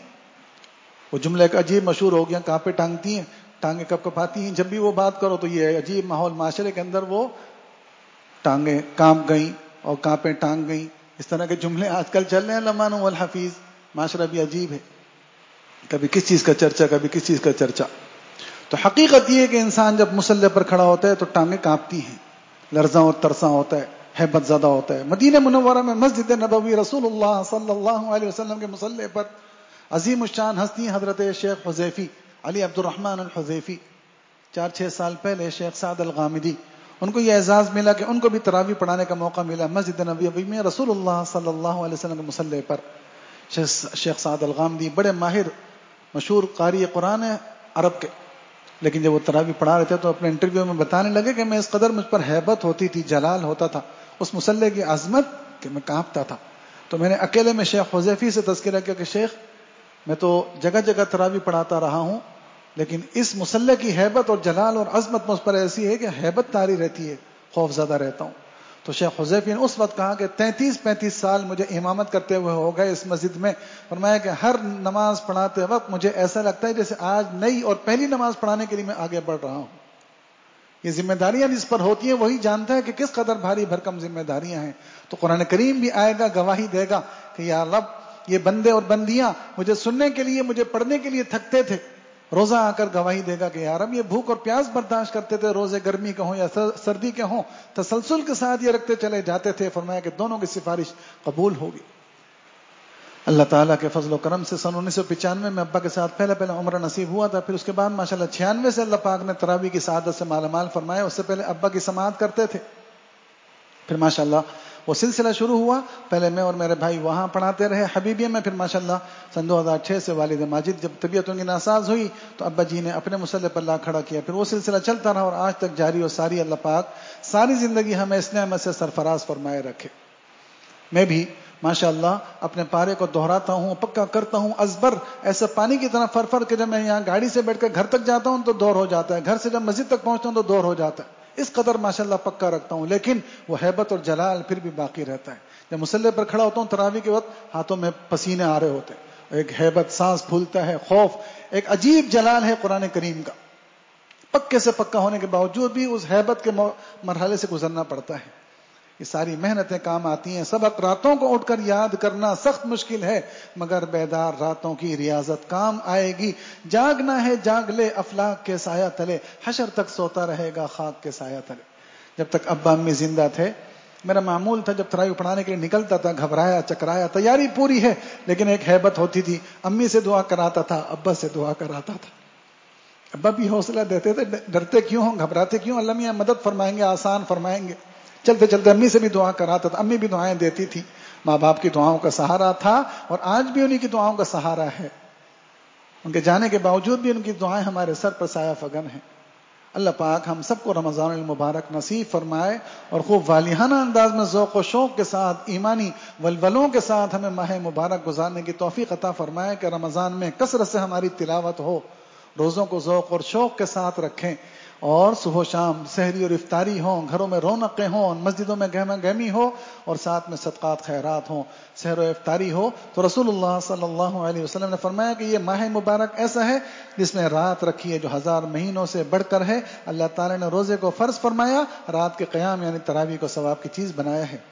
وہ جملہ ایک عجیب مشہور ہو گیا، کانپے ٹانگتی ہیں، ٹانگیں کپ کپاتی ہیں. جب بھی وہ بات کرو تو یہ عجیب ماحول معاشرے کے اندر، وہ ٹانگیں کانپ گئیں اور کانپیں ٹانگ گئیں. اس طرح کے جملے آج کل چل رہے ہیں. لمان والحفیظ. معاشرہ بھی عجیب ہے، کبھی کس چیز کا چرچا، کبھی کس چیز کا چرچا. تو حقیقت یہ ہے کہ انسان جب مصلی پر کھڑا ہوتا ہے تو ٹانگیں کانپتی ہیں، لرزاں اور ترساں ہوتا ہے، ہیبت زدہ ہوتا ہے. مدینہ منورہ میں مسجد نبوی رسول اللہ صلی اللہ علیہ وسلم کے مصلی پر عظیم الشان ہستی حضرت شیخ حذیفی علی عبد الرحمن الحذیفی، چار چھ سال پہلے شیخ سعد الغامدی، ان کو یہ اعزاز ملا کہ ان کو بھی تراویح پڑھانے کا موقع ملا مسجد نبوی میں رسول اللہ صلی اللہ علیہ وسلم کے مصلی پر. شیخ سعد الغامدی بڑے ماہر مشہور قاری قرآن ہے عرب کے، لیکن جب وہ تراویح پڑھا رہے تھے تو اپنے انٹرویو میں بتانے لگے کہ میں اس قدر مجھ پر ہیبت ہوتی تھی، جلال ہوتا تھا اس مصلی کی عظمت کہ میں کانپتا تھا. تو میں نے اکیلے میں شیخ حذیفی سے تذکرہ کیا کہ شیخ میں تو جگہ جگہ تراویح پڑھاتا رہا ہوں، لیکن اس مصلی کی ہیبت اور جلال اور عظمت مجھ پر ایسی ہے کہ ہیبت طاری رہتی ہے، خوف زدہ رہتا ہوں. تو شیخ حذیفی نے اس وقت کہا کہ تینتیس پینتیس سال مجھے امامت کرتے ہوئے ہو گئے اس مسجد میں. فرمایا کہ ہر نماز پڑھاتے وقت مجھے ایسا لگتا ہے جیسے آج نئی اور پہلی نماز پڑھانے کے لیے میں آگے بڑھ رہا ہوں. یہ ذمہ داریاں جس پر ہوتی ہیں وہی جانتا ہے کہ کس قدر بھاری بھرکم ذمہ داریاں ہیں. تو قرآن کریم بھی آئے گا، گواہی دے گا کہ یا رب یہ بندے اور بندیاں مجھے سننے کے لیے، مجھے پڑھنے کے لیے تھکتے تھے. روزہ آ کر گواہی دے گا کہ یا رب یہ بھوک اور پیاس برداشت کرتے تھے، روزے گرمی کے ہوں یا سردی کے ہوں، تسلسل کے ساتھ یہ رکھتے چلے جاتے تھے. فرمایا کہ دونوں کی سفارش قبول ہوگی. اللہ تعالیٰ کے فضل و کرم سے سن انیس سو پچانوے میں ابا کے ساتھ پہلے پہلے عمرہ نصیب ہوا تھا. پھر اس کے بعد ماشاءاللہ چھیانوے سے اللہ پاک نے تراویح کی سعادت سے مالا مال فرمایا. اس سے پہلے ابا کی سماعت کرتے تھے، پھر ماشاءاللہ وہ سلسلہ شروع ہوا. پہلے میں اور میرے بھائی وہاں پڑھاتے رہے حبیبیہ میں. پھر ماشاءاللہ سن دو ہزار چھ سے والد ماجد جب طبیعت ان کی ناساز ہوئی تو ابا جی نے اپنے مصلی پر لا کھڑا کیا. پھر وہ سلسلہ چلتا رہا اور آج تک جاری اور ساری. اللہ پاک ساری زندگی ہمیں اس نعمت سے سرفراز فرمائے رکھے. میں بھی ماشاءاللہ اپنے پارے کو دہراتا ہوں، پکا کرتا ہوں ازبر، ایسے پانی کی طرح فر فر کے. جب میں یہاں گاڑی سے بیٹھ کر گھر تک جاتا ہوں تو دور ہو جاتا ہے، گھر سے جب مسجد تک پہنچتا ہوں تو دور ہو جاتا ہے. اس قدر ماشاءاللہ پکا رکھتا ہوں، لیکن وہ ہیبت اور جلال پھر بھی باقی رہتا ہے. جب مصلی پر کھڑا ہوتا ہوں تراویح کے وقت ہاتھوں میں پسینے آ رہے ہوتے ہیں، ایک ہیبت، سانس پھولتا ہے، خوف، ایک عجیب جلال ہے قرآن کریم کا. پکے سے پکا ہونے کے باوجود بھی اس ہیبت کے مرحلے سے گزرنا پڑتا ہے. یہ ساری محنتیں کام آتی ہیں. سبق راتوں کو اٹھ کر یاد کرنا سخت مشکل ہے، مگر بیدار راتوں کی ریاضت کام آئے گی. جاگنا ہے جاگ لے افلاک کے سایہ تلے، حشر تک سوتا رہے گا خاک کے سایہ تلے. جب تک ابا امی زندہ تھے میرا معمول تھا جب تراویح پڑھانے کے لیے نکلتا تھا، گھبرایا چکرایا، تیاری پوری ہے لیکن ایک ہیبت ہوتی تھی. امی سے دعا کراتا تھا، ابا سے دعا کراتا تھا. ابا بھی حوصلہ دیتے تھے، ڈرتے کیوں ہوں، گھبراتے کیوں، اللہ میاں مدد فرمائیں گے، آسان فرمائیں گے. چلتے چلتے امی سے بھی دعا کراتا تھا، امی بھی دعائیں دیتی تھی. ماں باپ کی دعاؤں کا سہارا تھا اور آج بھی انہی کی دعاؤں کا سہارا ہے. ان کے جانے کے باوجود بھی ان کی دعائیں ہمارے سر پر سایہ فگن ہیں. اللہ پاک ہم سب کو رمضان المبارک نصیب فرمائے اور خوب والہانہ انداز میں ذوق و شوق کے ساتھ، ایمانی ولولوں کے ساتھ ہمیں ماہ مبارک گزارنے کی توفیق عطا فرمائے کہ رمضان میں کثرت سے ہماری تلاوت ہو، روزوں کو ذوق اور شوق کے ساتھ رکھیں اور صبح و شام سحری اور افطاری ہوں، گھروں میں رونقیں ہوں، مسجدوں میں گہما گہمی ہو، اور ساتھ میں صدقات خیرات ہوں، سحر و افطاری ہو. تو رسول اللہ صلی اللہ علیہ وسلم نے فرمایا کہ یہ ماہ مبارک ایسا ہے جس میں رات رکھی ہے جو ہزار مہینوں سے بڑھ کر ہے. اللہ تعالیٰ نے روزے کو فرض فرمایا، رات کے قیام یعنی تراویح کو ثواب کی چیز بنایا ہے.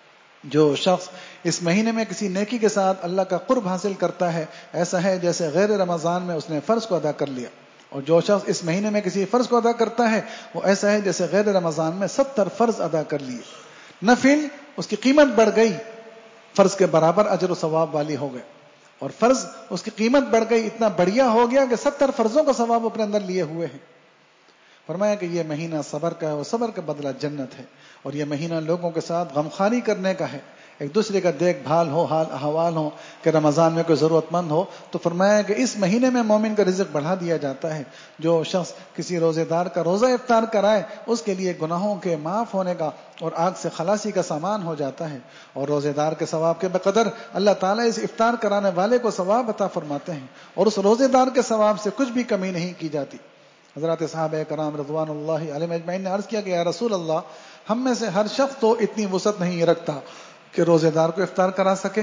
جو شخص اس مہینے میں کسی نیکی کے ساتھ اللہ کا قرب حاصل کرتا ہے، ایسا ہے جیسے غیر رمضان میں اس نے فرض کو ادا کر لیا. اور جو شخص اس مہینے میں کسی فرض کو ادا کرتا ہے وہ ایسا ہے جیسے غیر رمضان میں ستر فرض ادا کر لیے. نفل اس کی قیمت بڑھ گئی، فرض کے برابر اجر و ثواب والی ہو گئے، اور فرض اس کی قیمت بڑھ گئی، اتنا بڑھیا ہو گیا کہ ستر فرضوں کا ثواب اپنے اندر لیے ہوئے ہیں. فرمایا کہ یہ مہینہ صبر کا ہے اور صبر کا بدلہ جنت ہے. اور یہ مہینہ لوگوں کے ساتھ غمخواری کرنے کا ہے، ایک دوسرے کا دیکھ بھال ہو، حال احوال ہو کہ رمضان میں کوئی ضرورت مند ہو. تو فرمایا کہ اس مہینے میں مومن کا رزق بڑھا دیا جاتا ہے. جو شخص کسی روزے دار کا روزہ افطار کرائے اس کے لیے گناہوں کے معاف ہونے کا اور آگ سے خلاصی کا سامان ہو جاتا ہے. اور روزے دار کے ثواب کے بقدر اللہ تعالیٰ اس افطار کرانے والے کو ثواب عطا فرماتے ہیں، اور اس روزے دار کے ثواب سے کچھ بھی کمی نہیں کی جاتی. حضرات صحابہ کرام رضوان اللہ علیہم اجمعین نے عرض کیا کہ یا رسول اللہ، ہم میں سے ہر شخص تو اتنی وسعت نہیں رکھتا کہ روزے دار کو افطار کرا سکے.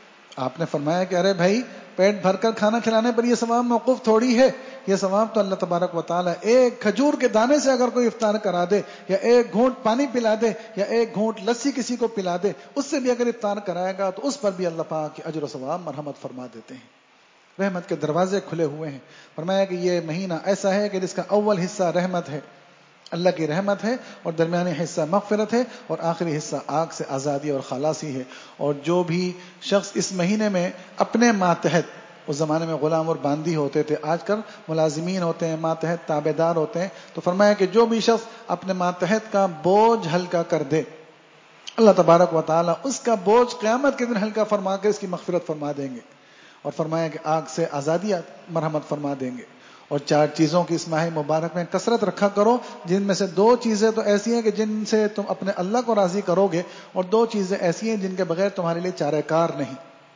آپ نے فرمایا کہ ارے بھائی، پیٹ بھر کر کھانا کھلانے پر یہ ثواب موقوف تھوڑی ہے. یہ ثواب تو اللہ تبارک و تعالیٰ ایک کھجور کے دانے سے اگر کوئی افطار کرا دے، یا ایک گھونٹ پانی پلا دے، یا ایک گھونٹ لسی کسی کو پلا دے، اس سے بھی اگر افطار کرائے گا تو اس پر بھی اللہ پاک کی اجر و ثواب مرحمت فرما دیتے ہیں. رحمت کے دروازے کھلے ہوئے ہیں. فرمایا کہ یہ مہینہ ایسا ہے کہ جس کا اول حصہ رحمت ہے، اللہ کی رحمت ہے، اور درمیانی حصہ مغفرت ہے، اور آخری حصہ آگ سے آزادی اور خلاصی ہے. اور جو بھی شخص اس مہینے میں اپنے ماتحت، اس زمانے میں غلام اور باندی ہوتے تھے، آج کل ملازمین ہوتے ہیں، ماتحت تابع دار ہوتے ہیں، تو فرمایا کہ جو بھی شخص اپنے ماتحت کا بوجھ ہلکا کر دے، اللہ تبارک و تعالیٰ اس کا بوجھ قیامت کے دن ہلکا فرما کے اس کی مغفرت فرما دیں گے. اور فرمایا کہ آگ سے آزادی مرحمت فرما دیں گے. اور چار چیزوں کی اس ماہ مبارک میں کثرت رکھا کرو، جن میں سے دو چیزیں تو ایسی ہیں کہ جن سے تم اپنے اللہ کو راضی کرو گے، اور دو چیزیں ایسی ہیں جن کے بغیر تمہارے لیے چارہ کار نہیں.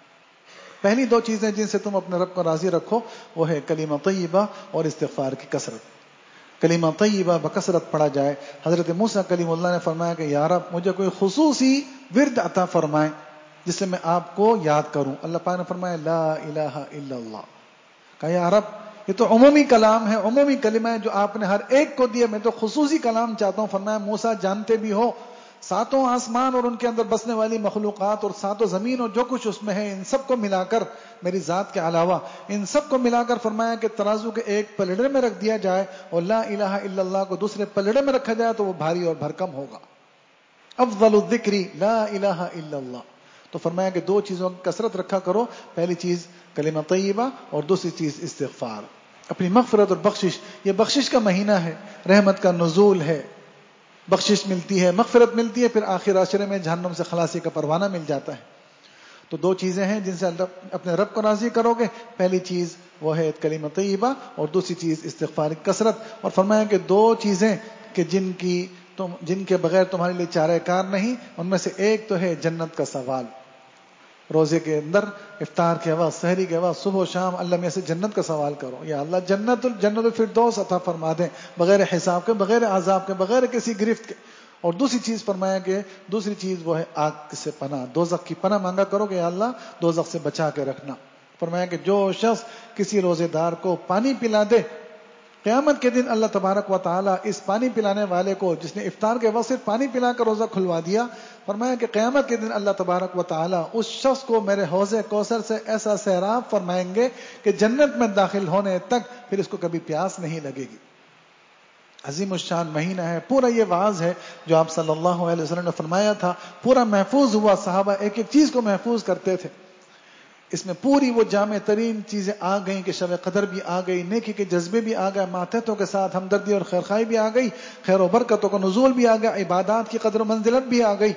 پہلی دو چیزیں جن سے تم اپنے رب کو راضی رکھو وہ ہے کلمہ طیبہ اور استغفار کی کثرت. کلمہ طیبہ بکثرت پڑھا جائے. حضرت موسیٰ کلیم اللہ نے فرمایا کہ یا رب، مجھے کوئی خصوصی ورد عطا فرمائیں جس سے میں آپ کو یاد کروں. اللہ پاک نے فرمایا لا الہ الا اللہ. کہا یا رب، یہ تو عمومی کلام ہے، عمومی کلمہ ہے جو آپ نے ہر ایک کو دیا، میں تو خصوصی کلام چاہتا ہوں. فرمایا موسیٰ، جانتے بھی ہو ساتوں آسمان اور ان کے اندر بسنے والی مخلوقات اور ساتوں زمین اور جو کچھ اس میں ہے، ان سب کو ملا کر، میری ذات کے علاوہ ان سب کو ملا کر فرمایا کہ ترازو کے ایک پلڑے میں رکھ دیا جائے اور لا الہ الا اللہ کو دوسرے پلڑے میں رکھا جائے تو وہ بھاری اور بھرکم ہوگا. افضل الذکر لا الہ الا اللہ. تو فرمایا کہ دو چیزوں کی کثرت رکھا کرو. پہلی چیز کلمہ طیبہ اور دوسری چیز استغفار. اپنی مغفرت اور بخشش، یہ بخشش کا مہینہ ہے، رحمت کا نزول ہے، بخشش ملتی ہے، مغفرت ملتی ہے، پھر آخر عشرے میں جہنم سے خلاصی کا پروانہ مل جاتا ہے. تو دو چیزیں ہیں جن سے اپنے رب کو راضی کرو گے. پہلی چیز وہ ہے کلمہ طیبہ اور دوسری چیز استغفار کی کثرت. اور فرمایا کہ دو چیزیں کہ جن کی تم جن کے بغیر تمہارے لیے چارہ کار نہیں، ان میں سے ایک تو ہے جنت کا سوال. روزے کے اندر افطار کے بعد، سحری کے بعد، صبح و شام اللہ میں سے جنت کا سوال کرو، یا اللہ جنت جنت الفردوس عطا فرما دیں، بغیر حساب کے، بغیر عذاب کے، بغیر کسی گرفت کے. اور دوسری چیز فرمایا کہ دوسری چیز وہ ہے آگ سے پناہ، دوزخ کی پناہ مانگا کرو کہ یا اللہ دوزخ سے بچا کے رکھنا. فرمایا کہ جو شخص کسی روزے دار کو پانی پلا دے، قیامت کے دن اللہ تبارک و تعالیٰ اس پانی پلانے والے کو، جس نے افطار کے وقت صرف پانی پلا کر روزہ کھلوا دیا، فرمایا کہ قیامت کے دن اللہ تبارک و تعالیٰ اس شخص کو میرے حوض کوثر سے ایسا سیراب فرمائیں گے کہ جنت میں داخل ہونے تک پھر اس کو کبھی پیاس نہیں لگے گی. عظیم الشان مہینہ ہے. پورا یہ واعظ ہے جو آپ صلی اللہ علیہ وسلم نے فرمایا تھا، پورا محفوظ ہوا. صحابہ ایک ایک چیز کو محفوظ کرتے تھے. اس میں پوری وہ جامع ترین چیزیں آ گئیں کہ شب قدر بھی آ گئی، نیکی کے جذبے بھی آ گئے، ماتحتوں کے ساتھ ہمدردی اور خیرخواہی بھی آ گئی، خیر و برکتوں کا نزول بھی آ گیا، عبادات کی قدر و منزلت بھی آ گئی،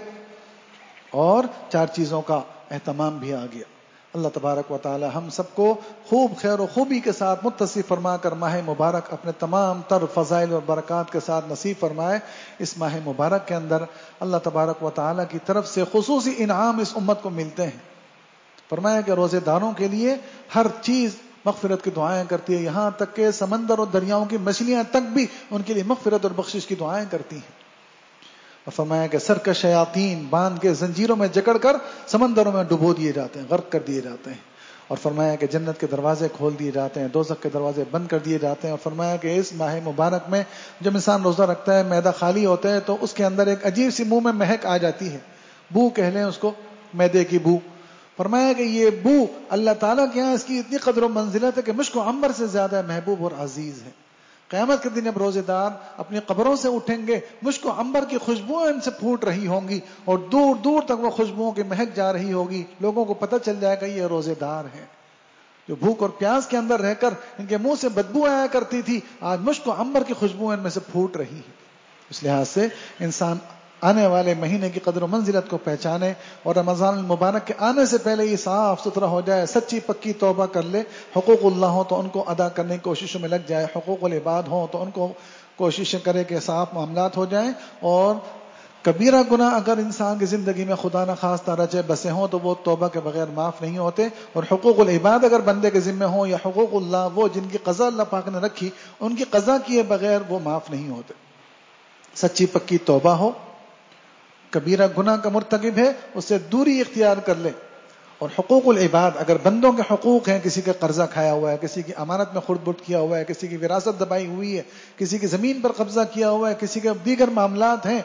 اور چار چیزوں کا اہتمام بھی آ گیا. اللہ تبارک و تعالی ہم سب کو خوب خیر و خوبی کے ساتھ متصف فرما کر ماہ مبارک اپنے تمام تر فضائل اور برکات کے ساتھ نصیب فرمائے. اس ماہ مبارک کے اندر اللہ تبارک و تعالی کی طرف سے خصوصی انعام اس امت کو ملتے ہیں. فرمایا کہ روزے داروں کے لیے ہر چیز مغفرت کی دعائیں کرتی ہے، یہاں تک کہ سمندر اور دریاؤں کی مچھلیاں تک بھی ان کے لیے مغفرت اور بخشش کی دعائیں کرتی ہیں۔ اور فرمایا کہ سرکش شیاطین باندھ کے زنجیروں میں جکڑ کر سمندروں میں ڈبو دیے جاتے ہیں، غرق کر دیے جاتے ہیں۔ اور فرمایا کہ جنت کے دروازے کھول دیے جاتے ہیں، دوزخ کے دروازے بند کر دیے جاتے ہیں۔ اور فرمایا کہ اس ماہ مبارک میں جب انسان روزہ رکھتا ہے، معدہ خالی ہوتا ہے، تو اس کے اندر ایک عجیب سی منہ میں مہک آ جاتی ہے، بو کہہ لیں اس کو، معدے کی بو۔ فرمایا کہ یہ بو اللہ تعالیٰ کے یہاں اس کی اتنی قدر و منزلت ہے کہ مشک و عنبر سے زیادہ محبوب اور عزیز ہے۔ قیامت کے دن اب روزے دار اپنی قبروں سے اٹھیں گے، مشک و عنبر کی خوشبوئیں ان سے پھوٹ رہی ہوں گی اور دور دور تک وہ خوشبوؤں کی مہک جا رہی ہوگی۔ لوگوں کو پتہ چل جائے گا یہ روزے دار ہیں، جو بھوک اور پیاس کے اندر رہ کر ان کے منہ سے بدبو آیا کرتی تھی، آج مشک و عنبر کی خوشبوئیں ان میں سے پھوٹ رہی ہے۔ اس لحاظ سے انسان آنے والے مہینے کی قدر و منزلت کو پہچانے اور رمضان المبارک کے آنے سے پہلے یہ صاف ستھرا ہو جائے، سچی پکی توبہ کر لے، حقوق اللہ ہوں تو ان کو ادا کرنے کی کوششوں میں لگ جائے، حقوق العباد ہوں تو ان کو کوشش کرے کہ صاف معاملات ہو جائیں، اور کبیرہ گناہ اگر انسان کی زندگی میں خدا نہ خواستہ رچے بسے ہوں تو وہ توبہ کے بغیر معاف نہیں ہوتے، اور حقوق العباد اگر بندے کے ذمہ ہوں یا حقوق اللہ، وہ جن کی قضا اللہ پاک نے رکھی ان کی قضا کیے بغیر وہ معاف نہیں ہوتے۔ سچی پکی توبہ ہو، کبیرہ گناہ کا مرتکب ہے اس سے دوری اختیار کر لے، اور حقوق العباد اگر بندوں کے حقوق ہیں، کسی کا قرضہ کھایا ہوا ہے، کسی کی امانت میں خرد بٹ کیا ہوا ہے، کسی کی وراثت دبائی ہوئی ہے، کسی کی زمین پر قبضہ کیا ہوا ہے، کسی کے دیگر معاملات ہیں،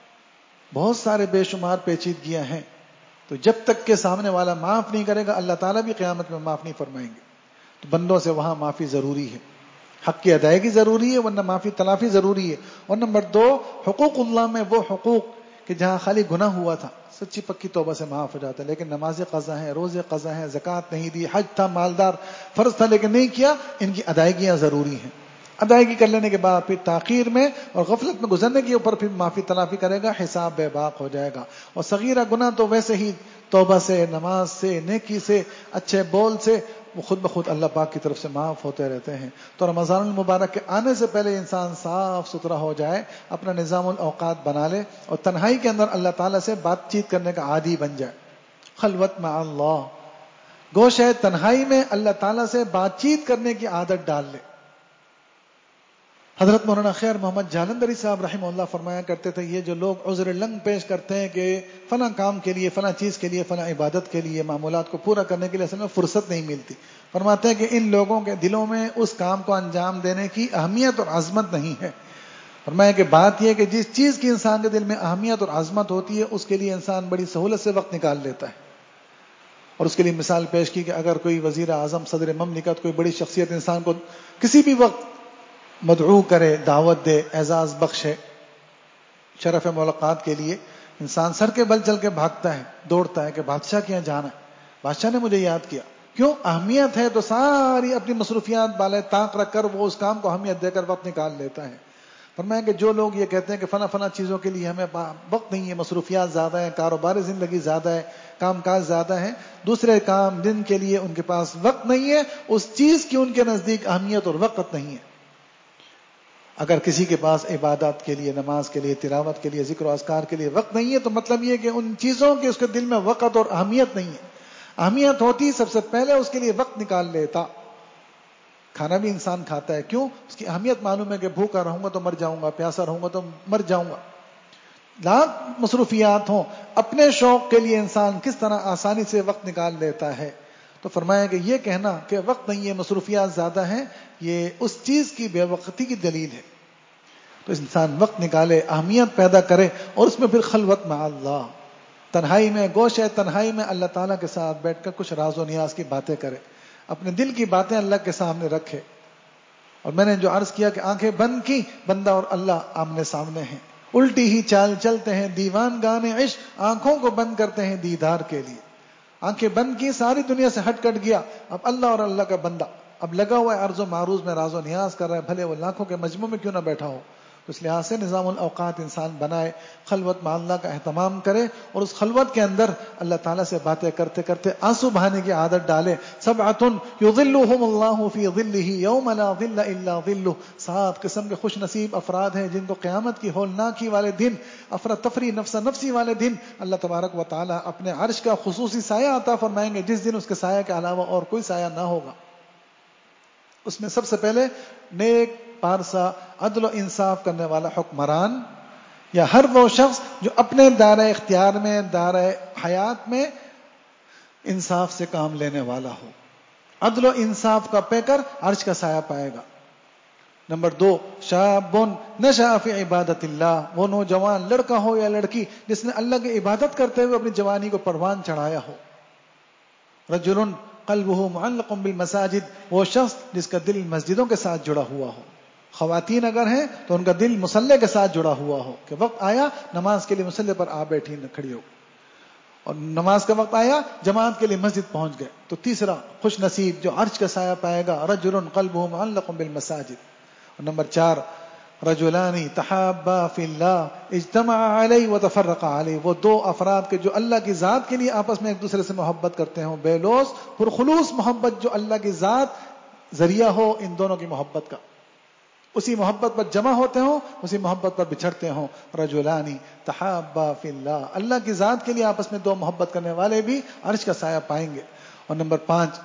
بہت سارے بے شمار پیچیدگیاں ہیں، تو جب تک کہ سامنے والا معاف نہیں کرے گا اللہ تعالیٰ بھی قیامت میں معاف نہیں فرمائیں گے۔ تو بندوں سے وہاں معافی ضروری ہے، حق کی ادائیگی ضروری ہے، ورنہ معافی تلافی ضروری ہے۔ اور نمبر دو، حقوق اللہ میں وہ حقوق کہ جہاں خالی گناہ ہوا تھا سچی پکی توبہ سے معاف ہو جاتا ہے، لیکن نماز قضا ہے، روزے قضا ہے، زکوٰۃ نہیں دی، حج تھا، مالدار فرض تھا لیکن نہیں کیا، ان کی ادائیگیاں ضروری ہیں۔ ادائیگی کر لینے کے بعد پھر تاخیر میں اور غفلت میں گزرنے کے اوپر پھر معافی تلافی کرے گا، حساب بے باک ہو جائے گا۔ اور صغیرہ گناہ تو ویسے ہی توبہ سے، نماز سے، نیکی سے، اچھے بول سے وہ خود بخود اللہ پاک کی طرف سے معاف ہوتے رہتے ہیں۔ تو رمضان المبارک کے آنے سے پہلے انسان صاف ستھرا ہو جائے، اپنا نظام الاوقات بنا لے، اور تنہائی کے اندر اللہ تعالیٰ سے بات چیت کرنے کا عادی بن جائے۔ خلوت مع اللہ، گوشہ تنہائی میں اللہ تعالیٰ سے بات چیت کرنے کی عادت ڈال لے۔ حضرت مولانا خیر محمد جالندری صاحب رحمہ اللہ فرمایا کرتے تھے، یہ جو لوگ عذر لنگ پیش کرتے ہیں کہ فلاں کام کے لیے، فلاں چیز کے لیے، فلاں عبادت کے لیے، معمولات کو پورا کرنے کے لیے اصل میں فرصت نہیں ملتی، فرماتے ہیں کہ ان لوگوں کے دلوں میں اس کام کو انجام دینے کی اہمیت اور عظمت نہیں ہے۔ فرمایا کہ بات یہ کہ جس چیز کی انسان کے دل میں اہمیت اور عظمت ہوتی ہے اس کے لیے انسان بڑی سہولت سے وقت نکال لیتا ہے۔ اور اس کے لیے مثال پیش کی کہ اگر کوئی وزیر اعظم، صدر مملکت، کوئی بڑی شخصیت انسان کو کسی بھی وقت مدعو کرے، دعوت دے، اعزاز بخشے، شرف ملاقات کے لیے، انسان سر کے بل چل کے بھاگتا ہے، دوڑتا ہے کہ بادشاہ کے یہاں جانا ہے، بادشاہ نے مجھے یاد کیا۔ کیوں؟ اہمیت ہے تو ساری اپنی مصروفیات بالے طاق رکھ کر وہ اس کام کو اہمیت دے کر وقت نکال لیتا ہے۔ فرمایا کہ جو لوگ یہ کہتے ہیں کہ فلاں فلاں چیزوں کے لیے ہمیں وقت نہیں ہے، مصروفیات زیادہ ہیں، کاروباری زندگی زیادہ ہے، کام کاج زیادہ ہیں، دوسرے کام جن کے لیے ان کے پاس وقت نہیں ہے، اس چیز کی ان کے نزدیک اہمیت اور وقت نہیں ہے۔ اگر کسی کے پاس عبادات کے لیے، نماز کے لیے، تلاوت کے لیے، ذکر و اذکار کے لیے وقت نہیں ہے تو مطلب یہ کہ ان چیزوں کے اس کے دل میں وقت اور اہمیت نہیں ہے۔ اہمیت ہوتی سب سے پہلے اس کے لیے وقت نکال لیتا۔ کھانا بھی انسان کھاتا ہے، کیوں؟ اس کی اہمیت معلوم ہے کہ بھوکا رہوں گا تو مر جاؤں گا، پیاسا رہوں گا تو مر جاؤں گا۔ لاکھ مصروفیات ہوں، اپنے شوق کے لیے انسان کس طرح آسانی سے وقت نکال لیتا ہے۔ تو فرمایا کہ یہ کہنا کہ وقت نہیں ہے، مصروفیات زیادہ ہیں، یہ اس چیز کی بے وقتی کی دلیل ہے۔ تو انسان وقت نکالے، اہمیت پیدا کرے، اور اس میں پھر خلوت مع اللہ، تنہائی میں، گوشہ تنہائی میں اللہ تعالیٰ کے ساتھ بیٹھ کر کچھ راز و نیاز کی باتیں کرے، اپنے دل کی باتیں اللہ کے سامنے رکھے۔ اور میں نے جو عرض کیا کہ آنکھیں بند کی، بندہ اور اللہ آمنے سامنے ہیں، الٹی ہی چال چلتے ہیں دیوان گانے عشق، آنکھوں کو بند کرتے ہیں دیدار کے لیے۔ آنکھیں بند کی، ساری دنیا سے ہٹ کٹ گیا، اب اللہ اور اللہ کا بندہ اب لگا ہوا ہے عرض و معروض میں، راز و نیاز کر رہا ہے، بھلے وہ لاکھوں کے مجموع میں کیوں نہ بیٹھا ہو۔ اس لحاظ سے نظام الاوقات انسان بنائے، خلوت مع اللہ کا اہتمام کرے، اور اس خلوت کے اندر اللہ تعالیٰ سے باتیں کرتے کرتے آنسو بہانے کی عادت ڈالے۔ سبعۃ یظلھم اللہ فی ظلہ یوم لا ظل الا ظلہ، سات قسم کے خوش نصیب افراد ہیں جن کو قیامت کی ہولناکی والے دن، افراتفری نفسا نفسی والے دن اللہ تبارک و تعالیٰ اپنے عرش کا خصوصی سایہ عطا فرمائیں گے، جس دن اس کے سایہ کے علاوہ اور کوئی سایہ نہ ہوگا۔ اس میں سب سے پہلے نیک پارسا عدل و انصاف کرنے والا حکمران یا ہر وہ شخص جو اپنے دائرہ اختیار میں دائرہ حیات میں انصاف سے کام لینے والا ہو. عدل و انصاف کا پیکر عرش کا سایہ پائے گا. نمبر دو شاب نشأ فی عبادت اللہ، وہ نوجوان لڑکا ہو یا لڑکی جس نے اللہ کی عبادت کرتے ہوئے اپنی جوانی کو پروان چڑھایا ہو. رجل قلبہ معلق بالمساجد، وہ شخص جس کا دل مسجدوں کے ساتھ جڑا ہوا ہو. خواتین اگر ہیں تو ان کا دل مصلی کے ساتھ جڑا ہوا ہو کہ وقت آیا نماز کے لیے مصلی پر آ بیٹھی کھڑی ہو، اور نماز کا وقت آیا جماعت کے لیے مسجد پہنچ گئے. تو تیسرا خوش نصیب جو عرش کا سایہ پائے گا رجل قلبہ معلق بالمساجد. اور نمبر چار رجلان تحابا فی اللہ اجتمعا علیہ وتفرقا علیہ، وہ دو افراد کے جو اللہ کی ذات کے لیے آپس میں ایک دوسرے سے محبت کرتے ہوں، بے لوث پرخلوص محبت جو اللہ کی ذات ذریعہ ہو ان دونوں کی محبت کا، اسی محبت پر جمع ہوتے ہوں اسی محبت پر بچھڑتے ہوں. رجلان تحابا فی اللہ، اللہ کی ذات کے لیے آپس میں دو محبت کرنے والے بھی عرش کا سایہ پائیں گے. اور نمبر پانچ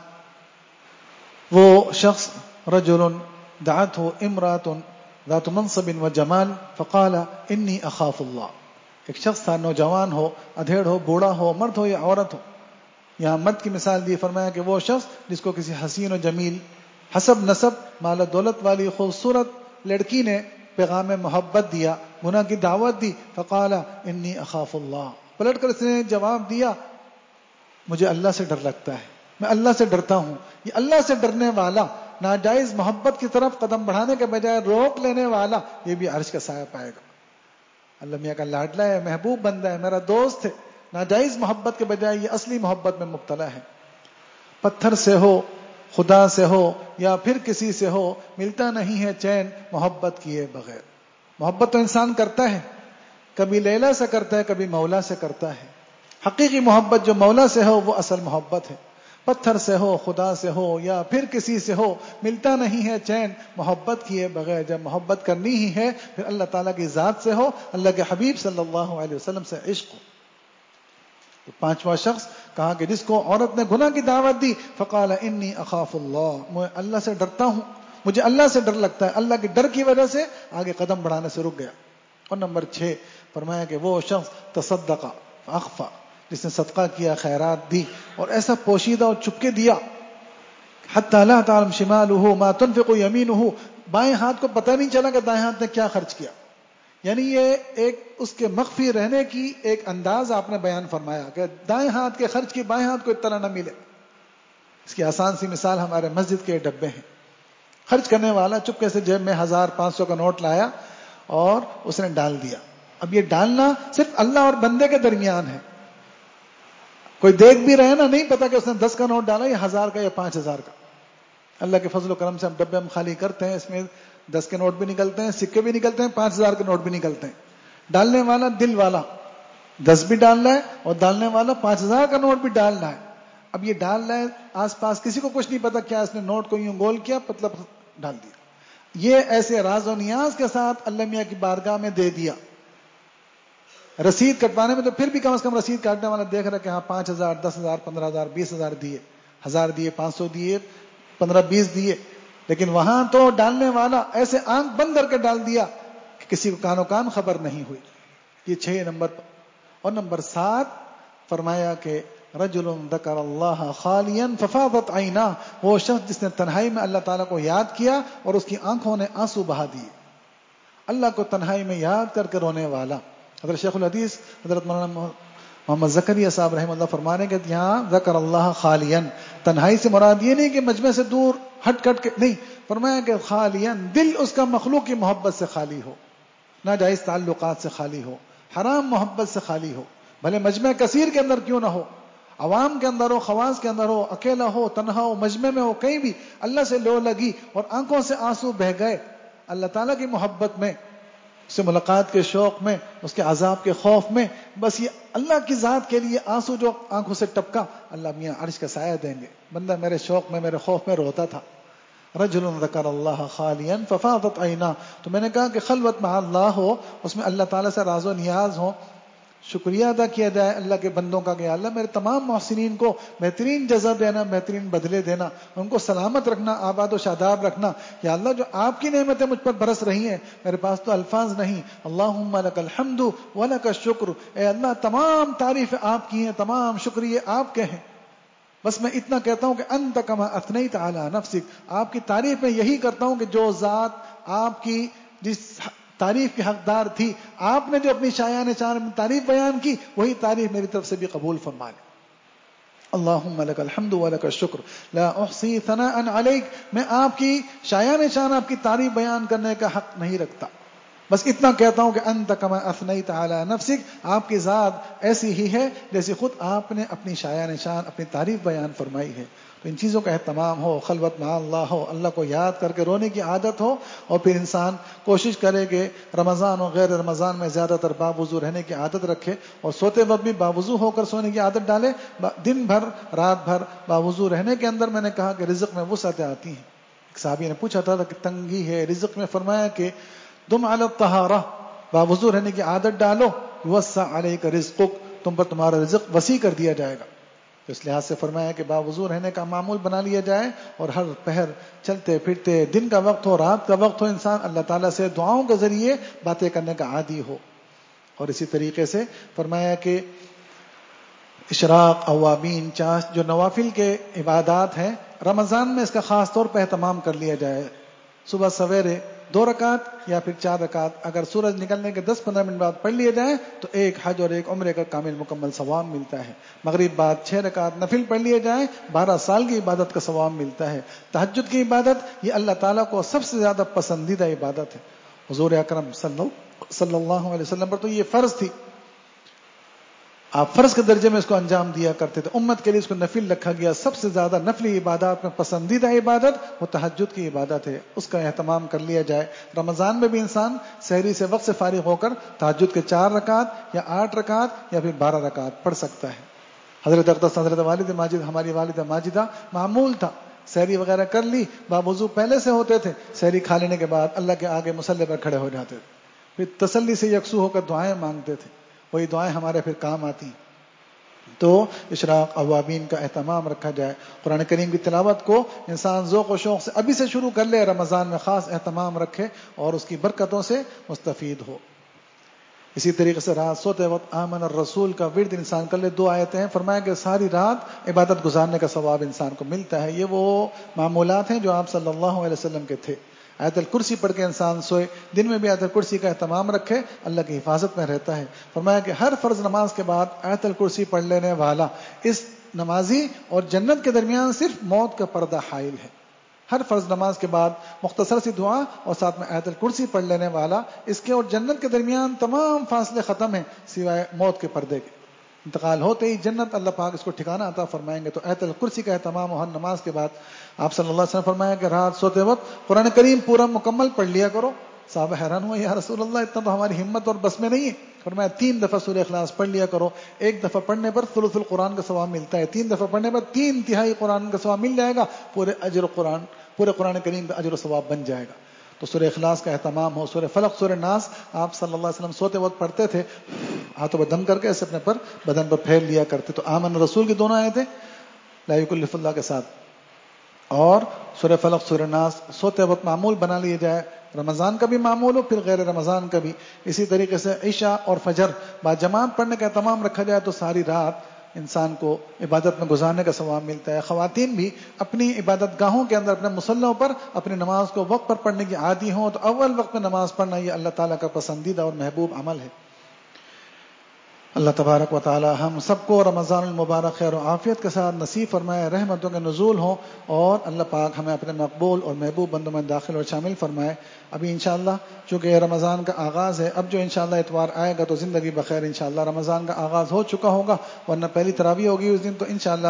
وہ شخص رجل دعته امرأة ذات منصب و جمال فقال انی اخاف اللہ، ایک شخص تھا نوجوان ہو، ادھیڑ ہو، بوڑھا ہو، مرد ہو یا عورت ہو. یہاں مرد کی مثال دی، فرمایا کہ وہ شخص جس کو کسی حسین و جمیل حسب نسب مال و دولت والی خوبصورت لڑکی نے پیغام محبت دیا، گناہ کی دعوت دی، فقال انی اخاف اللہ، پلٹ کر اس نے جواب دیا مجھے اللہ سے ڈر لگتا ہے، میں اللہ سے ڈرتا ہوں. یہ اللہ سے ڈرنے والا، ناجائز محبت کی طرف قدم بڑھانے کے بجائے روک لینے والا، یہ بھی عرش کا سایہ پائے گا. اللہ میاں کا لاڈلا ہے، محبوب بندہ ہے، میرا دوست ہے، ناجائز محبت کے بجائے یہ اصلی محبت میں مبتلا ہے. پتھر سے ہو، خدا سے ہو یا پھر کسی سے ہو، ملتا نہیں ہے چین محبت کیے بغیر. محبت تو انسان کرتا ہے، کبھی لیلا سے کرتا ہے، کبھی مولا سے کرتا ہے. حقیقی محبت جو مولا سے ہو وہ اصل محبت ہے. پتھر سے ہو، خدا سے ہو یا پھر کسی سے ہو، ملتا نہیں ہے چین محبت کیے بغیر. جب محبت کرنی ہی ہے پھر اللہ تعالیٰ کی ذات سے ہو، اللہ کے حبیب صلی اللہ علیہ وسلم سے عشق ہو. تو پانچواں شخص کہا کہ جس کو عورت نے گناہ کی دعوت دی، فقال انی اخاف اللہ، میں اللہ سے ڈرتا ہوں، مجھے اللہ سے ڈر لگتا ہے، اللہ کے ڈر کی وجہ سے آگے قدم بڑھانے سے رک گیا. اور نمبر چھ فرمایا کہ وہ شخص تصدق فاخفى، جس نے صدقہ کیا، خیرات دی اور ایسا پوشیدہ اور چپکے دیا، حتی لا تعلم شمالہ ما تنفق یمینہ، بائیں ہاتھ کو پتہ نہیں چلا کہ دائیں ہاتھ نے کیا خرچ کیا. یعنی یہ ایک اس کے مخفی رہنے کی ایک انداز آپ نے بیان فرمایا کہ دائیں ہاتھ کے خرچ کی بائیں ہاتھ کو اطلاع نہ ملے. اس کی آسان سی مثال ہمارے مسجد کے ڈبے ہیں. خرچ کرنے والا چپکے سے جیب میں ہزار پانچ سو کا نوٹ لایا اور اس نے ڈال دیا. اب یہ ڈالنا صرف اللہ اور بندے کے درمیان ہے، کوئی دیکھ بھی رہے نا، نہیں پتا کہ اس نے دس کا نوٹ ڈالا یا ہزار کا یا پانچ ہزار کا. اللہ کے فضل و کرم سے ہم ڈبے ہم خالی کرتے ہیں، اس میں دس کے نوٹ بھی نکلتے ہیں، سکے بھی نکلتے ہیں، پانچ ہزار کے نوٹ بھی نکلتے ہیں. ڈالنے والا دل والا دس بھی ڈال رہا ہے اور ڈالنے والا پانچ ہزار کا نوٹ بھی ڈال رہا ہے. اب یہ ڈال رہا ہے، آس پاس کسی کو کچھ نہیں پتا کیا اس نے نوٹ کو یوں گول کیا، مطلب ڈال دیا. یہ ایسے راز و نیاز کے ساتھ اللہ میاں کی بارگاہ میں دے دیا. رسید کٹوانے میں تو پھر بھی کم از کم رسید کاٹنے والا دیکھ رہا کہ ہاں پانچ ہزار دس ہزار پندرہ ہزار بیس ہزار دیے، ہزار دیے، پانچ سو دیے، پندرہ بیس دیے. لیکن وہاں تو ڈالنے والا ایسے آنکھ بند کر کے ڈال دیا کہ کسی کو کانو کان خبر نہیں ہوئی. یہ چھ نمبر پر. اور نمبر سات فرمایا کہ رجل ذکر اللہ خالیا ففاضت عیناہ، وہ شخص جس نے تنہائی میں اللہ تعالیٰ کو یاد کیا اور اس کی آنکھوں نے آنسو بہا دیے. اللہ کو تنہائی میں یاد کر کے رونے والا. حضرت شیخ الحدیث حضرت مولانا محمد زکریا صاحب رحمہ اللہ فرمانے کہ یہاں ذکر اللہ خالیا، تنہائی سے مراد یہ نہیں کہ مجمع سے دور ہٹ کٹ کے نہیں، فرمایا کہ خالیا دل اس کا مخلوق کی محبت سے خالی ہو، ناجائز تعلقات سے خالی ہو، حرام محبت سے خالی ہو، بھلے مجمع کثیر کے اندر کیوں نہ ہو، عوام کے اندر ہو، خواص کے اندر ہو، اکیلا ہو، تنہا ہو، مجمع میں ہو، کہیں بھی اللہ سے لو لگی اور آنکھوں سے آنسو بہ گئے اللہ تعالیٰ کی محبت میں، اس سے ملاقات کے شوق میں، اس کے عذاب کے خوف میں. بس یہ اللہ کی ذات کے لیے آنسو جو آنکھوں سے ٹپکا، اللہ میاں عرش کا سایہ دیں گے. بندہ میرے شوق میں، میرے خوف میں روتا تھا. رجل ذکر اللہ خالیا ففاضت عیناہ. تو میں نے کہا کہ خلوت مع اللہ ہو، اس میں اللہ تعالیٰ سے راز و نیاز ہو، شکریہ ادا کیا جائے اللہ کے بندوں کا کہ اللہ میرے تمام محسنین کو بہترین جزا دینا، بہترین بدلے دینا، ان کو سلامت رکھنا، آباد و شاداب رکھنا. یا اللہ جو آپ کی نعمتیں مجھ پر برس رہی ہیں، میرے پاس تو الفاظ نہیں. اللہم لک الحمد ولک الشکر، اے اللہ تمام تعریف آپ کی ہیں، تمام شکریہ آپ کے ہیں. بس میں اتنا کہتا ہوں کہ انت کما اثنیت علی نفسک، آپ کی تعریف میں یہی کرتا ہوں کہ جو ذات آپ کی جس تعریف کی حقدار تھی، آپ نے جو اپنی شایان شان میں تعریف بیان کی، وہی تعریف میری طرف سے بھی قبول فرما لے. اللہم لک الحمد ولک الشکر لا احصی ثناء علیک، میں آپ کی شایان شان آپ کی تعریف بیان کرنے کا حق نہیں رکھتا. بس اتنا کہتا ہوں کہ انت کما اثنیت علی نفسک، آپ کی ذات ایسی ہی ہے جیسے خود آپ نے اپنی شایان شان اپنی تعریف بیان فرمائی ہے. تو ان چیزوں کا اہتمام ہو، خلوت مع اللہ ہو، اللہ کو یاد کر کے رونے کی عادت ہو، اور پھر انسان کوشش کرے کہ رمضان اور غیر رمضان میں زیادہ تر باوضو رہنے کی عادت رکھے، اور سوتے وقت بھی باوضو ہو کر سونے کی عادت ڈالے. دن بھر رات بھر باوضو رہنے کے اندر میں نے کہا کہ رزق میں وسعتیں آتی ہیں. ایک صحابی نے پوچھا تھا کہ تنگی ہے رزق میں، فرمایا کہ تم علی الطہارہ، باوضو رہنے کی عادت ڈالو، یوسع علیک رزقک، تم پر تمہارا رزق وسیع کر دیا جائے گا. تو اس لحاظ سے فرمایا کہ باوضو رہنے کا معمول بنا لیا جائے، اور ہر پہر چلتے پھرتے، دن کا وقت ہو رات کا وقت ہو، انسان اللہ تعالیٰ سے دعاؤں کے ذریعے باتیں کرنے کا عادی ہو. اور اسی طریقے سے فرمایا کہ اشراق، اوابین، چاش، جو نوافل کے عبادات ہیں، رمضان میں اس کا خاص طور پہ اہتمام کر لیا جائے. صبح سویرے دو رکعت یا پھر چار رکعت، اگر سورج نکلنے کے دس پندرہ منٹ بعد پڑھ لیے جائیں تو ایک حج اور ایک عمرے کا کامل مکمل ثواب ملتا ہے. مغرب بعد چھ رکعت نفل پڑھ لیے جائیں، بارہ سال کی عبادت کا ثواب ملتا ہے. تہجد کی عبادت یہ اللہ تعالیٰ کو سب سے زیادہ پسندیدہ عبادت ہے. حضور اکرم صلی اللہ علیہ وسلم پر تو یہ فرض تھی، آپ فرض کے درجے میں اس کو انجام دیا کرتے تھے. امت کے لیے اس کو نفل رکھا گیا. سب سے زیادہ نفلی عبادات میں پسندیدہ عبادت وہ تہجد کی عبادت ہے، اس کا اہتمام کر لیا جائے. رمضان میں بھی انسان سحری سے وقت سے فارغ ہو کر تہجد کے چار رکعت یا آٹھ رکعت یا پھر بارہ رکعت پڑھ سکتا ہے. حضرت اقدس حضرت والد ماجد، ہماری والدہ ماجدہ، معمول تھا سحری وغیرہ کر لی، باوضو پہلے سے ہوتے تھے، سحری کھا لینے کے بعد اللہ کے آگے مصلی پر کھڑے ہو جاتے تھے، پھر تسلی سے یکسو ہو کر دعائیں مانگتے تھے. وہی دعائیں ہمارے پھر کام آتی ہیں. تو اشراق اوابین کا اہتمام رکھا جائے. قرآن کریم کی تلاوت کو انسان ذوق و شوق سے ابھی سے شروع کر لے، رمضان میں خاص اہتمام رکھے اور اس کی برکتوں سے مستفید ہو. اسی طریقے سے رات سوتے وقت آمن الرسول کا ورد انسان کر لے. دو آیتیں ہیں، فرمایا کہ ساری رات عبادت گزارنے کا ثواب انسان کو ملتا ہے. یہ وہ معمولات ہیں جو آپ صلی اللہ علیہ وسلم کے تھے. آیت الکرسی پڑھ کے انسان سوئے، دن میں بھی آیت الکرسی کا اہتمام رکھے، اللہ کی حفاظت میں رہتا ہے. فرمایا کہ ہر فرض نماز کے بعد آیت الکرسی پڑھ لینے والا اس نمازی اور جنت کے درمیان صرف موت کا پردہ حائل ہے. ہر فرض نماز کے بعد مختصر سی دعا اور ساتھ میں آیت الکرسی پڑھ لینے والا، اس کے اور جنت کے درمیان تمام فاصلے ختم ہیں سوائے موت کے پردے کے. انتقال ہوتے ہی جنت اللہ پاک اس کو ٹھکانہ عطا فرمائیں گے. تو آیت الکرسی کا اہتمام ہر نماز کے بعد. آپ صلی اللہ علیہ وسلم فرمایا کہ رات سوتے وقت قرآن کریم پورا مکمل پڑھ لیا کرو. صحابہ حیران ہوئے، یا رسول اللہ اتنا تو ہماری ہمت اور بس میں نہیں ہے. فرمایا تین دفعہ سورہ اخلاص پڑھ لیا کرو. ایک دفعہ پڑھنے پر ثلث القرآن کا ثواب ملتا ہے، تین دفعہ پڑھنے پر تین تہائی قرآن کا ثواب مل جائے گا. پورے اجر قرآن پورے قرآن کریم کا اجر و ثواب بن جائے گا. تو سورہ اخلاص کا اہتمام ہو. سورہ فلق، سورہ ناس آپ صلی اللہ علیہ وسلم سوتے وقت پڑھتے تھے، ہاتھوں پر دم کر کے اسے اپنے پر بدن پر پھیل لیا کرتے. تو آمن رسول کی دونوں آیتیں لا یکلف اللہ کے ساتھ اور سورہ فلق سورہ ناس سوتے وقت معمول بنا لیے جائے. رمضان کا بھی معمول ہو، پھر غیر رمضان کا بھی. اسی طریقے سے عشاء اور فجر با جماعت پڑھنے کا اہتمام رکھا جائے تو ساری رات انسان کو عبادت میں گزارنے کا ثواب ملتا ہے. خواتین بھی اپنی عبادت گاہوں کے اندر اپنے مصلوں پر اپنی نماز کو وقت پر پڑھنے کی عادی ہوں تو اول وقت میں نماز پڑھنا یہ اللہ تعالیٰ کا پسندیدہ اور محبوب عمل ہے. اللہ تبارک و تعالی ہم سب کو رمضان المبارک خیر و عافیت کے ساتھ نصیب فرمائے، رحمتوں کے نزول ہوں، اور اللہ پاک ہمیں اپنے مقبول اور محبوب بندوں میں داخل اور شامل فرمائے. ابھی انشاءاللہ چونکہ رمضان کا آغاز ہے، اب جو انشاءاللہ اتوار آئے گا تو زندگی بخیر انشاءاللہ رمضان کا آغاز ہو چکا ہوگا، ورنہ پہلی تراویح ہوگی اس دن. تو انشاءاللہ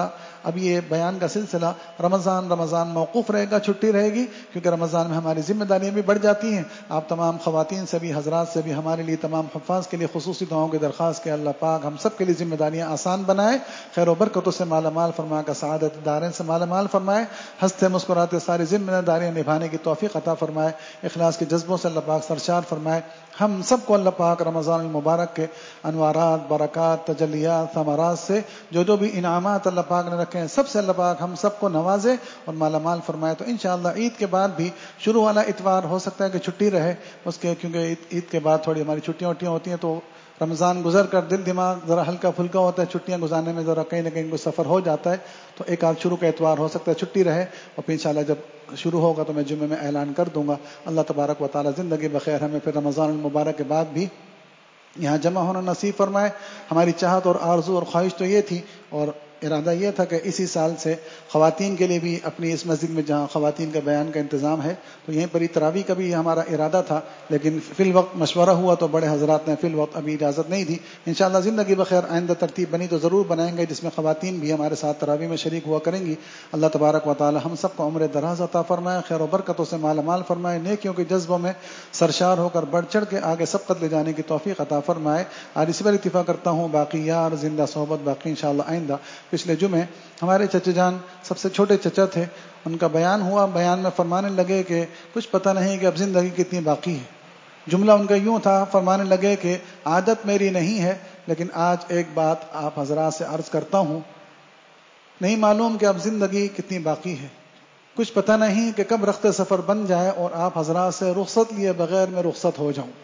اب یہ بیان کا سلسلہ رمضان رمضان موقوف رہے گا، چھٹی رہے گی، کیونکہ رمضان میں ہماری ذمہ داریاں بھی بڑھ جاتی ہیں. آپ تمام خواتین سے بھی، حضرات سے بھی، ہمارے لیے تمام حفاظ کے لیے خصوصی دعاؤں کی درخواست کہ اللہ پاک ہم سب کے لیے ذمہ داریاں آسان بنائے، خیر و برکتوں سے مالا مال فرما کر سعادت دارین سے مالا مال فرمائے، ہنستے مسکراتے ساری ذمہ داریاں نبھانے کی توفیق عطا فرمائے، اخلاص کے جذبوں سے اللہ پاک سرشار فرمائے. ہم سب کو اللہ پاک رمضان المبارک کے انوارات، برکات، تجلیات، ثمرات سے جو جو بھی انعامات اللہ پاک نے رکھے ہیں سب سے اللہ پاک ہم سب کو نوازے اور مالا مال فرمائے. تو انشاءاللہ عید کے بعد بھی شروع والا اتوار ہو سکتا ہے کہ چھٹی رہے اس کے، کیونکہ عید کے بعد تھوڑی ہماری چھٹیاں وٹیاں ہوتی ہیں، تو رمضان گزر کر دل دماغ ذرا ہلکا پھلکا ہوتا ہے، چھٹیاں گزارنے میں ذرا کہیں نہ کہیں کوئی سفر ہو جاتا ہے، تو ایک آدھ شروع کا اتوار ہو سکتا ہے چھٹی رہے، اور پھر انشاءاللہ جب شروع ہوگا تو میں جمعے میں اعلان کر دوں گا. اللہ تبارک و تعالی زندگی بخیر ہمیں پھر رمضان المبارک کے بعد بھی یہاں جمع ہونا نصیب فرمائے. ہماری چاہت اور آرزو اور خواہش تو یہ تھی اور ارادہ یہ تھا کہ اسی سال سے خواتین کے لیے بھی اپنی اس مسجد میں جہاں خواتین کا بیان کا انتظام ہے تو یہیں پر ہی تراویح کا بھی ہمارا ارادہ تھا، لیکن فی الوقت مشورہ ہوا تو بڑے حضرات نے فی الوقت ابھی اجازت نہیں دی. انشاءاللہ زندگی بخیر آئندہ ترتیب بنی تو ضرور بنائیں گے جس میں خواتین بھی ہمارے ساتھ تراویح میں شریک ہوا کریں گی. اللہ تبارک و تعالی ہم سب کو عمر دراز عطا فرمائے، خیر و برکتوں سے مالا مال فرمائے، نیکیوں کے جذبوں میں سرشار ہو کر بڑھ چڑھ کے آگے سبقت لے جانے کی توفیق عطا فرمائے. آج اسی پر اتفاق کرتا ہوں، باقی یار زندہ صحبت باقی انشاءاللہ آئندہ. پچھلے جمعے ہمارے چچا جان سب سے چھوٹے چچا تھے، ان کا بیان ہوا، بیان میں فرمانے لگے کہ کچھ پتہ نہیں کہ اب زندگی کتنی باقی ہے. جملہ ان کا یوں تھا، فرمانے لگے کہ عادت میری نہیں ہے لیکن آج ایک بات آپ حضرات سے عرض کرتا ہوں، نہیں معلوم کہ اب زندگی کتنی باقی ہے، کچھ پتہ نہیں کہ کب رخت سفر بن جائے اور آپ حضرات سے رخصت لیے بغیر میں رخصت ہو جاؤں.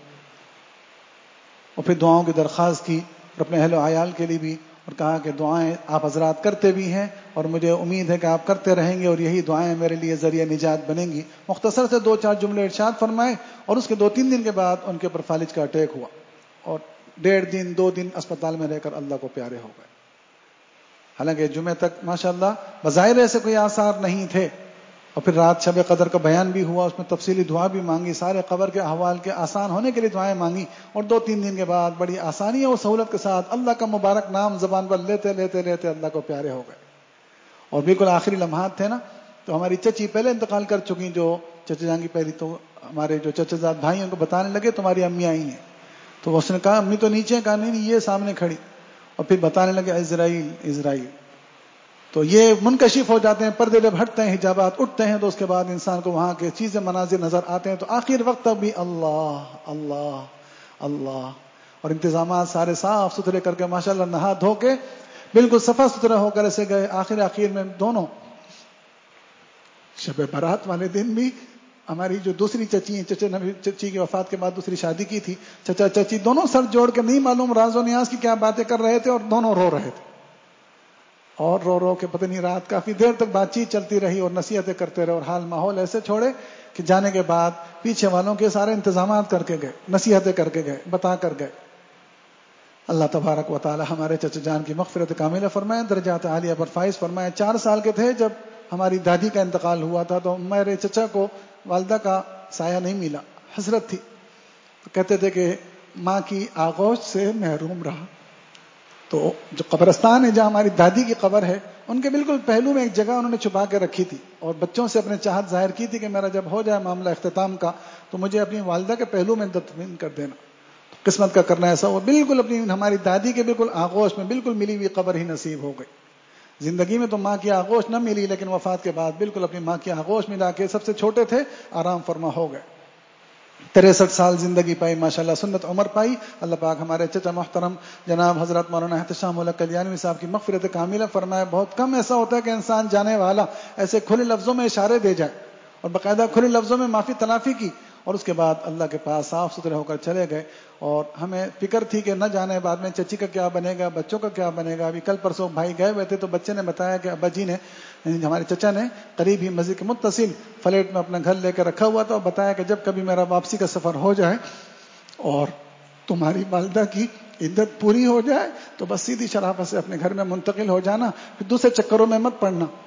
اور پھر دعاؤں کی درخواست کی اور اپنے اہل و عیال کے لیے بھی، اور کہا کہ دعائیں آپ حضرات کرتے بھی ہیں اور مجھے امید ہے کہ آپ کرتے رہیں گے اور یہی دعائیں میرے لیے ذریعہ نجات بنیں گی. مختصر سے دو چار جملے ارشاد فرمائے اور اس کے دو تین دن کے بعد ان کے اوپر فالج کا اٹیک ہوا اور ڈیڑھ دن دو دن اسپتال میں رہ کر اللہ کو پیارے ہو گئے. حالانکہ جمعے تک ماشاءاللہ بظاہر ایسے کوئی آثار نہیں تھے. اور پھر رات شب قدر کا بیان بھی ہوا، اس میں تفصیلی دعا بھی مانگی، سارے قبر کے احوال کے آسان ہونے کے لیے دعائیں مانگی، اور دو تین دن کے بعد بڑی آسانی اور سہولت کے ساتھ اللہ کا مبارک نام زبان پر لیتے لیتے لیتے اللہ کو پیارے ہو گئے. اور بالکل آخری لمحات تھے نا، تو ہماری چچی پہلے انتقال کر چکی، جو چچا جان کی پہلی، تو ہمارے جو چچا زاد بھائی ان کو بتانے لگے تمہاری امی آئی ہیں، تو اس نے کہا امی تو نیچے، کہا نہیں نہیں یہ سامنے کھڑی، اور پھر بتانے لگے عزرائیل عزرائیل. تو یہ منکشف ہو جاتے ہیں، پردے جب ہٹتے ہیں، حجابات اٹھتے ہیں، تو اس کے بعد انسان کو وہاں کے چیزیں مناظر نظر آتے ہیں. تو آخر وقت تک بھی اللہ اللہ اللہ، اور انتظامات سارے صاف ستھرے کر کے ماشاءاللہ نہا دھو کے بالکل صفا ستھرا ہو کر ایسے گئے. آخر آخر میں دونوں شب برات والے دن بھی ہماری جو دوسری چچی ہیں، چچا نبی چچی کی وفات کے بعد دوسری شادی کی تھی، چچا چچی دونوں سر جوڑ کے نہیں معلوم راز و نیاز کی کیا باتیں کر رہے تھے، اور دونوں رو رہے تھے، اور رو رو کے پتہ نہیں رات کافی دیر تک بات چیت چلتی رہی اور نصیحتیں کرتے رہے، اور حال ماحول ایسے چھوڑے کہ جانے کے بعد پیچھے والوں کے سارے انتظامات کر کے گئے، نصیحتیں کر کے گئے، بتا کر گئے. اللہ تبارک و تعالی ہمارے چچا جان کی مغفرت کاملہ فرمائے، درجات عالیہ پر فائز فرمائے. چار سال کے تھے جب ہماری دادی کا انتقال ہوا تھا، تو میرے چچا کو والدہ کا سایہ نہیں ملا، حسرت تھی، تو کہتے تھے کہ ماں کی آغوش سے محروم رہا. تو جو قبرستان ہے جہاں ہماری دادی کی قبر ہے، ان کے بالکل پہلو میں ایک جگہ انہوں نے چھپا کے رکھی تھی، اور بچوں سے اپنے چاہت ظاہر کی تھی کہ میرا جب ہو جائے معاملہ اختتام کا تو مجھے اپنی والدہ کے پہلو میں دفن کر دینا. قسمت کا کرنا ایسا ہوا، بالکل اپنی ہماری دادی کے بالکل آغوش میں بالکل ملی ہوئی قبر ہی نصیب ہو گئی. زندگی میں تو ماں کی آغوش نہ ملی، لیکن وفات کے بعد بالکل اپنی ماں کی آغوش ملا کے سب سے چھوٹے تھے، آرام فرما ہو گئے. تریسٹھ سال زندگی پائی، ماشاءاللہ سنت عمر پائی. اللہ پاک ہمارے چچا محترم جناب حضرت مولانا احتشام اللہ کلیانوی صاحب کی مغفرت کاملہ فرمائے. بہت کم ایسا ہوتا ہے کہ انسان جانے والا ایسے کھلے لفظوں میں اشارے دے جائے، اور باقاعدہ کھلے لفظوں میں معافی تلافی کی، اور اس کے بعد اللہ کے پاس صاف ستھرے ہو کر چلے گئے. اور ہمیں فکر تھی کہ نہ جانے بعد میں چچی کا کیا بنے گا، بچوں کا کیا بنے گا. ابھی کل پرسوں بھائی گئے ہوئے تھے تو بچے نے بتایا کہ ابا جی نے، ہمارے چچا نے قریب ہی مسجد کے متصل فلیٹ میں اپنا گھر لے کر رکھا ہوا تھا، اور بتایا کہ جب کبھی میرا واپسی کا سفر ہو جائے اور تمہاری والدہ کی عدت پوری ہو جائے تو بس سیدھی شرافت سے اپنے گھر میں منتقل ہو جانا، پھر دوسرے چکروں میں مت پڑنا.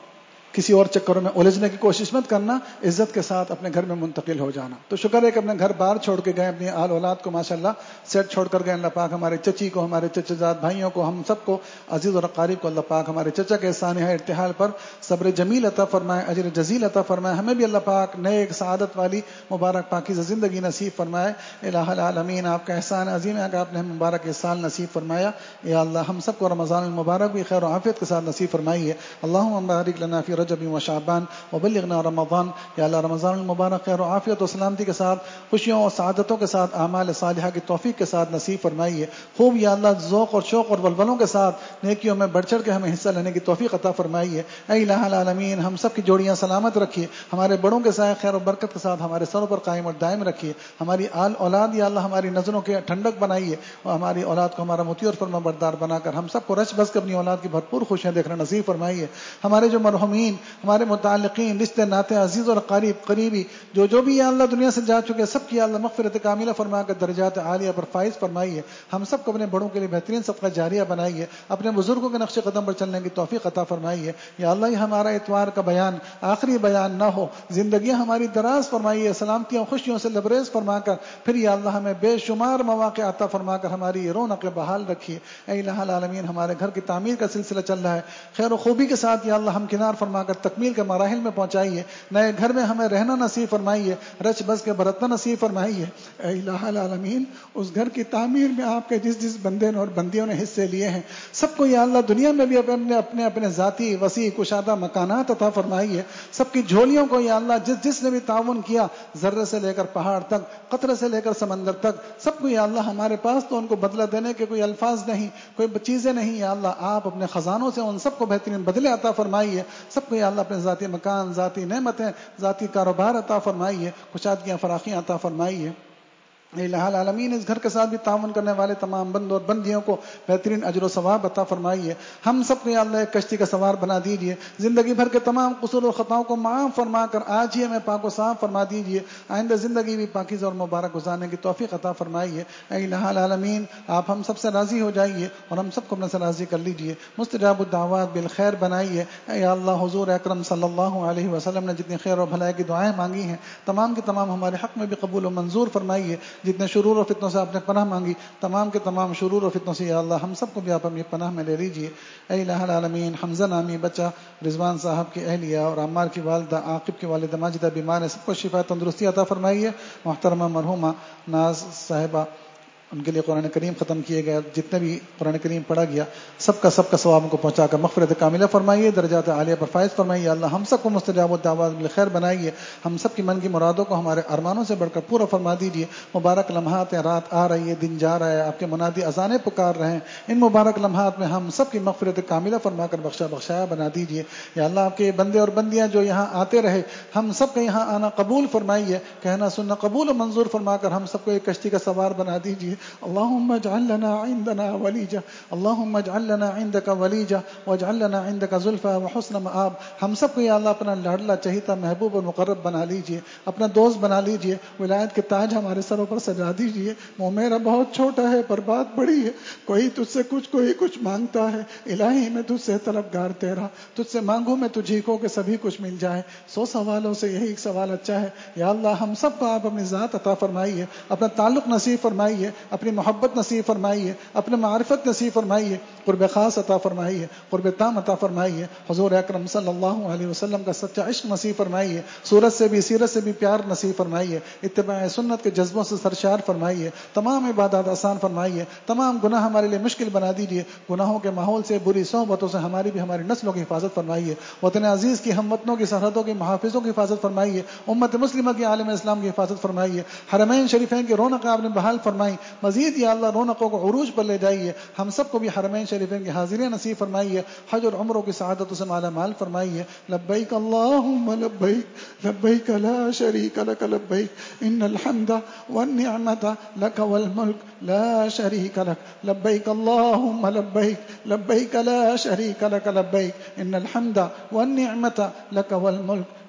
کسی اور چکروں میں الجھنے کی کوشش مت کرنا، عزت کے ساتھ اپنے گھر میں منتقل ہو جانا۔ تو شکر ہے کہ اپنے گھر بار چھوڑ کے گئے، اپنی آل اولاد کو ماشاءاللہ سیٹ چھوڑ کر گئے اللہ پاک، ہمارے چچی کو، ہمارے چچا زاد بھائیوں کو، ہم سب کو، عزیز اور اقارب کو اللہ پاک ہمارے چچا کے سانحہ ارتحال پر صبر جمیل عطا فرمائے، اجر جزیل عطا فرمائے، ہمیں بھی اللہ پاک نیک سعادت والی مبارک پاکیزہ زندگی نصیب فرمائے۔ الہ العالمین، آپ کا احسان عظیم ہے کہ آپ نے مبارک اس سال نصیب فرمایا۔ یا اللہ ہم سب کو رمضان المبارک بھی خیر و عافیت کے ساتھ نصیب فرمائیے۔ اللہم بارک لنا فی رجب و شعبان وبلغنا رمضان۔ یا اللہ رمضان المبارک خیر و عافیت و سلامتی کے ساتھ، خوشیوں اور سعادتوں کے ساتھ، اعمال صالحہ کی توفیق کے ساتھ نصیب فرمائیے۔ خوب یا اللہ ذوق اور شوق اور ولولوں کے ساتھ نیکیوں میں بڑھ چڑھ کے ہمیں حصہ لینے کی توفیق عطا فرمائیے۔ اے الہ العالمین، ہم سب کی جوڑیاں سلامت رکھیے، ہمارے بڑوں کے سائے خیر و برکت کے ساتھ ہمارے سروں پر قائم اور دائم رکھیے۔ ہماری آل اولاد یا اللہ ہماری نظروں کے ٹھنڈک بنائیے، اور ہماری اولاد کو ہمارا مطیع اور فرما بردار بنا کر ہم سب کو رچ بس کے اپنی اولاد کی بھرپور خوشیاں دیکھنا نصیب فرمائیے۔ ہمارے جو مرحومین، ہمارے متعلقین، رشتے ناتے، عزیز اور قریب قریبی جو جو بھی یا اللہ دنیا سے جا چکے، سب کی یا اللہ مغفرت کاملہ فرما کر درجات عالیہ پر فائز فرمائیے۔ ہم سب کو اپنے بڑوں کے لیے بہترین صدقہ جاریہ بنائیے، اپنے بزرگوں کے نقش قدم پر چلنے کی توفیق عطا فرمائیے۔ یا اللہ یہ ہمارا اتوار کا بیان آخری بیان نہ ہو، زندگیاں ہماری دراز فرمائیے، سلامتیوں خوشیوں سے لبریز فرما کر پھر یا اللہ ہمیں بے شمار مواقع عطا فرما کر ہماری رونق بحال رکھیے۔ اے الہ العالمین، ہمارے گھر کی تعمیر کا سلسلہ چل رہا ہے، خیر و خوبی کے ساتھ یا اللہ ہم کنار فرما کر تکمیل کے مراحل میں پہنچائیے۔ نئے گھر میں ہمیں رہنا نصیب فرمائیے، رچ بس کے برتنا نصیب فرمائیے۔ اے الہ العالمین، اس گھر کی تعمیر میں آپ کے جس جس بندے اور بندیوں نے حصے لیے ہیں، سب کو یا اللہ دنیا میں بھی اپنے اپنے اپنے ذاتی وسیع کشادہ مکانات عطا فرمائیے۔ سب کی جھولیوں کو یا اللہ جس جس نے بھی تعاون کیا، ذرے سے لے کر پہاڑ تک، قطرے سے لے کر سمندر تک، سب کو یا اللہ ہمارے پاس تو ان کو بدلہ دینے کے کوئی الفاظ نہیں، کوئی چیزیں نہیں، یا اللہ آپ اپنے خزانوں سے ان سب کو بہترین بدلے عطا فرمائیے۔ سب کو یا اللہ اپنے ذاتی مکان، ذاتی نعمتیں، ذاتی کاروبار عطا فرمائیے، کشادگیاں فراخیاں عطا فرمائیے۔ الہ العالمین، اس گھر کے ساتھ بھی تعاون کرنے والے تمام بندوں اور بندیوں کو بہترین اجر و ثواب عطا فرمائیے۔ ہم سب کو یا اللہ ایک کشتی کا سوار بنا دیجئے، زندگی بھر کے تمام قصور و خطاؤں کو معاف فرما کر آج ہی ہمیں پاک و صاف فرما دیجئے، آئندہ زندگی بھی پاکیزہ اور مبارک گزارنے کی توفیق عطا فرمائیے۔ اے الہ العالمین، آپ ہم سب سے راضی ہو جائیے اور ہم سب کو اپنے سے راضی کر لیجئے، مستجاب الدعوات بالخیر بنائیے۔ اے اللہ حضور اکرم صلی اللہ علیہ وسلم نے جتنی خیر و بھلائی کی دعائیں مانگی ہیں، تمام کی تمام ہمارے حق میں بھی قبول و منظور فرمائیے۔ جتنے شرور و فتنوں سے آپ نے پناہ مانگی، تمام کے تمام شرور و فتنوں سے یا اللہ ہم سب کو بھی آپ اپنی پناہ میں لے لیجئے۔ اے الہ العالمین، حمزہ نامی بچہ، رضوان صاحب کی اہلیہ اور عمار کی والدہ، عاقب کی والدہ ماجدہ بیمار ہے، سب کو شفا تندرستی عطا فرمائیے۔ محترمہ مرحومہ ناز صاحبہ، ان کے لیے قرآن کریم ختم کیے گئے، جتنے بھی قرآن کریم پڑھا گیا سب کا سب کا ثواب کو پہنچا کر مغفرت کاملہ فرمائیے، درجات عالیہ پر فائز فرمائیے۔ اللہ ہم سب کو مستجاب الدعوات بالخیر بنائیے، ہم سب کی من کی مرادوں کو ہمارے ارمانوں سے بڑھ کر پورا فرما دیجیے۔ مبارک لمحات ہیں، رات آ رہی ہے، دن جا رہا ہے، آپ کے منادی اذانیں پکار رہے ہیں، ان مبارک لمحات میں ہم سب کی مغفرت کاملہ فرما کر بخشا بخشایا بنا دیجیے۔ یا اللہ آپ کے بندے اور بندیاں جو یہاں آتے رہے، ہم سب کا یہاں آنا قبول فرمائیے، کہنا سننا قبول و منظور فرما کر ہم سب کو ایک کشتی کا سوار بنا دیجیے۔ اللہم اجعل لنا عندنا ولیجہ، اللہم اجعل لنا عندک ولیجہ واجعل لنا عندک زلفی وحسن مآب۔ ہم سب کو یا اللہ اپنا لاڈلا چہیتا محبوب اور مقرب بنا لیجیے، اپنا دوست بنا لیجیے، ولایت کے تاج ہمارے سروں پر سجا دیجیے۔ منہ میرا بہت چھوٹا ہے پر بات بڑی ہے، کوئی تجھ سے کچھ کوئی کچھ مانگتا ہے، الہی میں تجھ سے طلبگار تیرا، تجھ سے مانگوں میں تجھی کو کہ سبھی کچھ مل جائے۔ سو سوالوں سے یہی ایک سوال اچھا ہے، یا اللہ ہم سب کو آپ اپنی ذات عطا فرمائیے، اپنا تعلق نصیب فرمائیے، اپنی محبت نصیب فرمائیے، اپنے معرفت نصیب فرمائیے، قرب خاص عطا فرمائیے، قرب تام عطا فرمائیے، حضور اکرم صلی اللہ علیہ وسلم کا سچا عشق نصیب فرمائیے، صورت سے بھی سیرت سے بھی پیار نصیب فرمائیے، اتباع سنت کے جذبوں سے سرشار فرمائیے، تمام عبادات آسان فرمائیے، تمام گناہ ہمارے لیے مشکل بنا دیجیے، گناہوں کے ماحول سے، بری صحبتوں سے ہماری بھی ہماری نسلوں کی حفاظت فرمائیے، وطن عزیز کی ہم وطنوں کی سرحدوں کی محافظوں کی حفاظت فرمائیے، امت مسلمہ کی عالم اسلام کی حفاظت فرمائیے، حرمین شریفین کی رونق آپ نے بحال فرمائی، مزید یا اللہ رونقوں کو عروج پر لے جائیے، ہم سب کو بھی حرمین شریفین کی حاضری نصیب فرمائیے، حج اور عمروں کی سعادتوں سے مالا مال فرمائیے۔ لبیک اللہم لبیک، لبیک لا شریک لک لبیک، ان الحمد والنعمت لک والملک لا شریک لک، لبیک اللہم لبیک، لبیک لا شریک لک لبیک، ان الحمد والنعمت لک والملک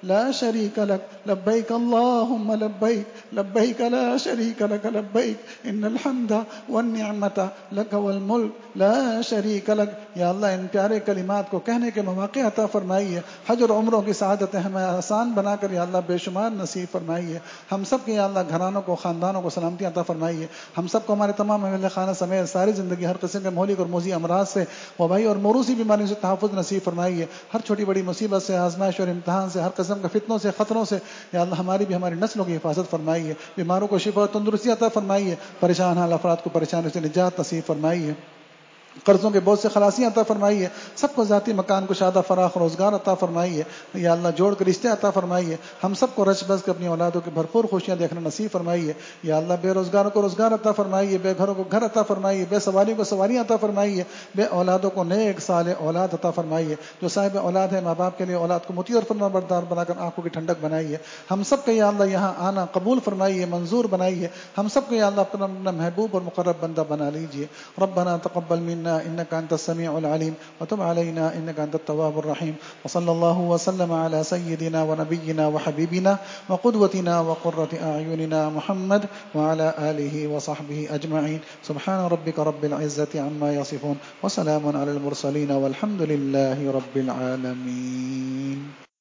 لا شريك لك لبيك اللهم لبيك لبيك لا شريك لك لبيك إن الحمد والنعمة لك والملك لا شريک لک. یا اللہ ان پیارے کلمات کو کہنے کے مواقع عطا فرمائیے. حج اور عمروں کی سعادتیں ہمیں آسان بنا کر یا اللہ بے شمار نصیب فرمائیے. ہم سب کے یا اللہ گھرانوں کو خاندانوں کو سلامتی عطا فرمائیے. ہم سب کو ہمارے تمام اہل خانہ سمیت ساری زندگی ہر قسم کے مہلک اور موذی امراض سے وبائی اور موروثی بیماریوں سے تحفظ نصیب فرمائیے. ہر چھوٹی بڑی مصیبت سے آزمائش اور امتحان سے ہر قسم کے فتنوں سے خطروں سے یا اللہ ہماری بھی ہماری نسلوں کی حفاظت فرمائیے. بیماروں کو شفا اور تندرستی عطا فرمائیے. پریشان حال افراد کو پریشانی سے نجات نصیب فرمائیے. قرضوں کے بہت سے خلاصیاں عطا فرمائیے. سب کو ذاتی مکان کو شادہ فراخ روزگار عطا فرمائیے. یا اللہ جوڑ کے رشتے عطا فرمائیے. ہم سب کو رچ بس کے اپنی اولادوں کی بھرپور خوشیاں دیکھنا نصیب فرمائیے. یا اللہ بے روزگاروں کو روزگار عطا فرمائیے. بے گھروں کو گھر عطا فرمائیے. بے سواریوں کو سواریاں عطا فرمائیے. بے اولادوں کو نیک صالح اولاد عطا فرمائیے. جو صاحب اولاد ہے ماں باپ کے لیے اولاد کو مطیع اور فرما بردار بنا کر آنکھوں کی ٹھنڈک بنائیے. ہم سب کا یا اللہ یہاں آنا قبول فرمائیے, منظور بنائیے. ہم سب کو یا اللہ اپنا اپنا محبوب اور مقرب بندہ بنا لیجیے. ربنا تقبل منا انك انت السميع العليم وتب علينا انك انت التواب الرحيم. وصلى الله وسلم على سيدنا ونبينا وحبيبنا وقدوتنا وقرة اعيننا محمد وعلى اله وصحبه اجمعين. سبحان ربك رب العزة عما يصفون وسلام على المرسلين والحمد لله رب العالمين.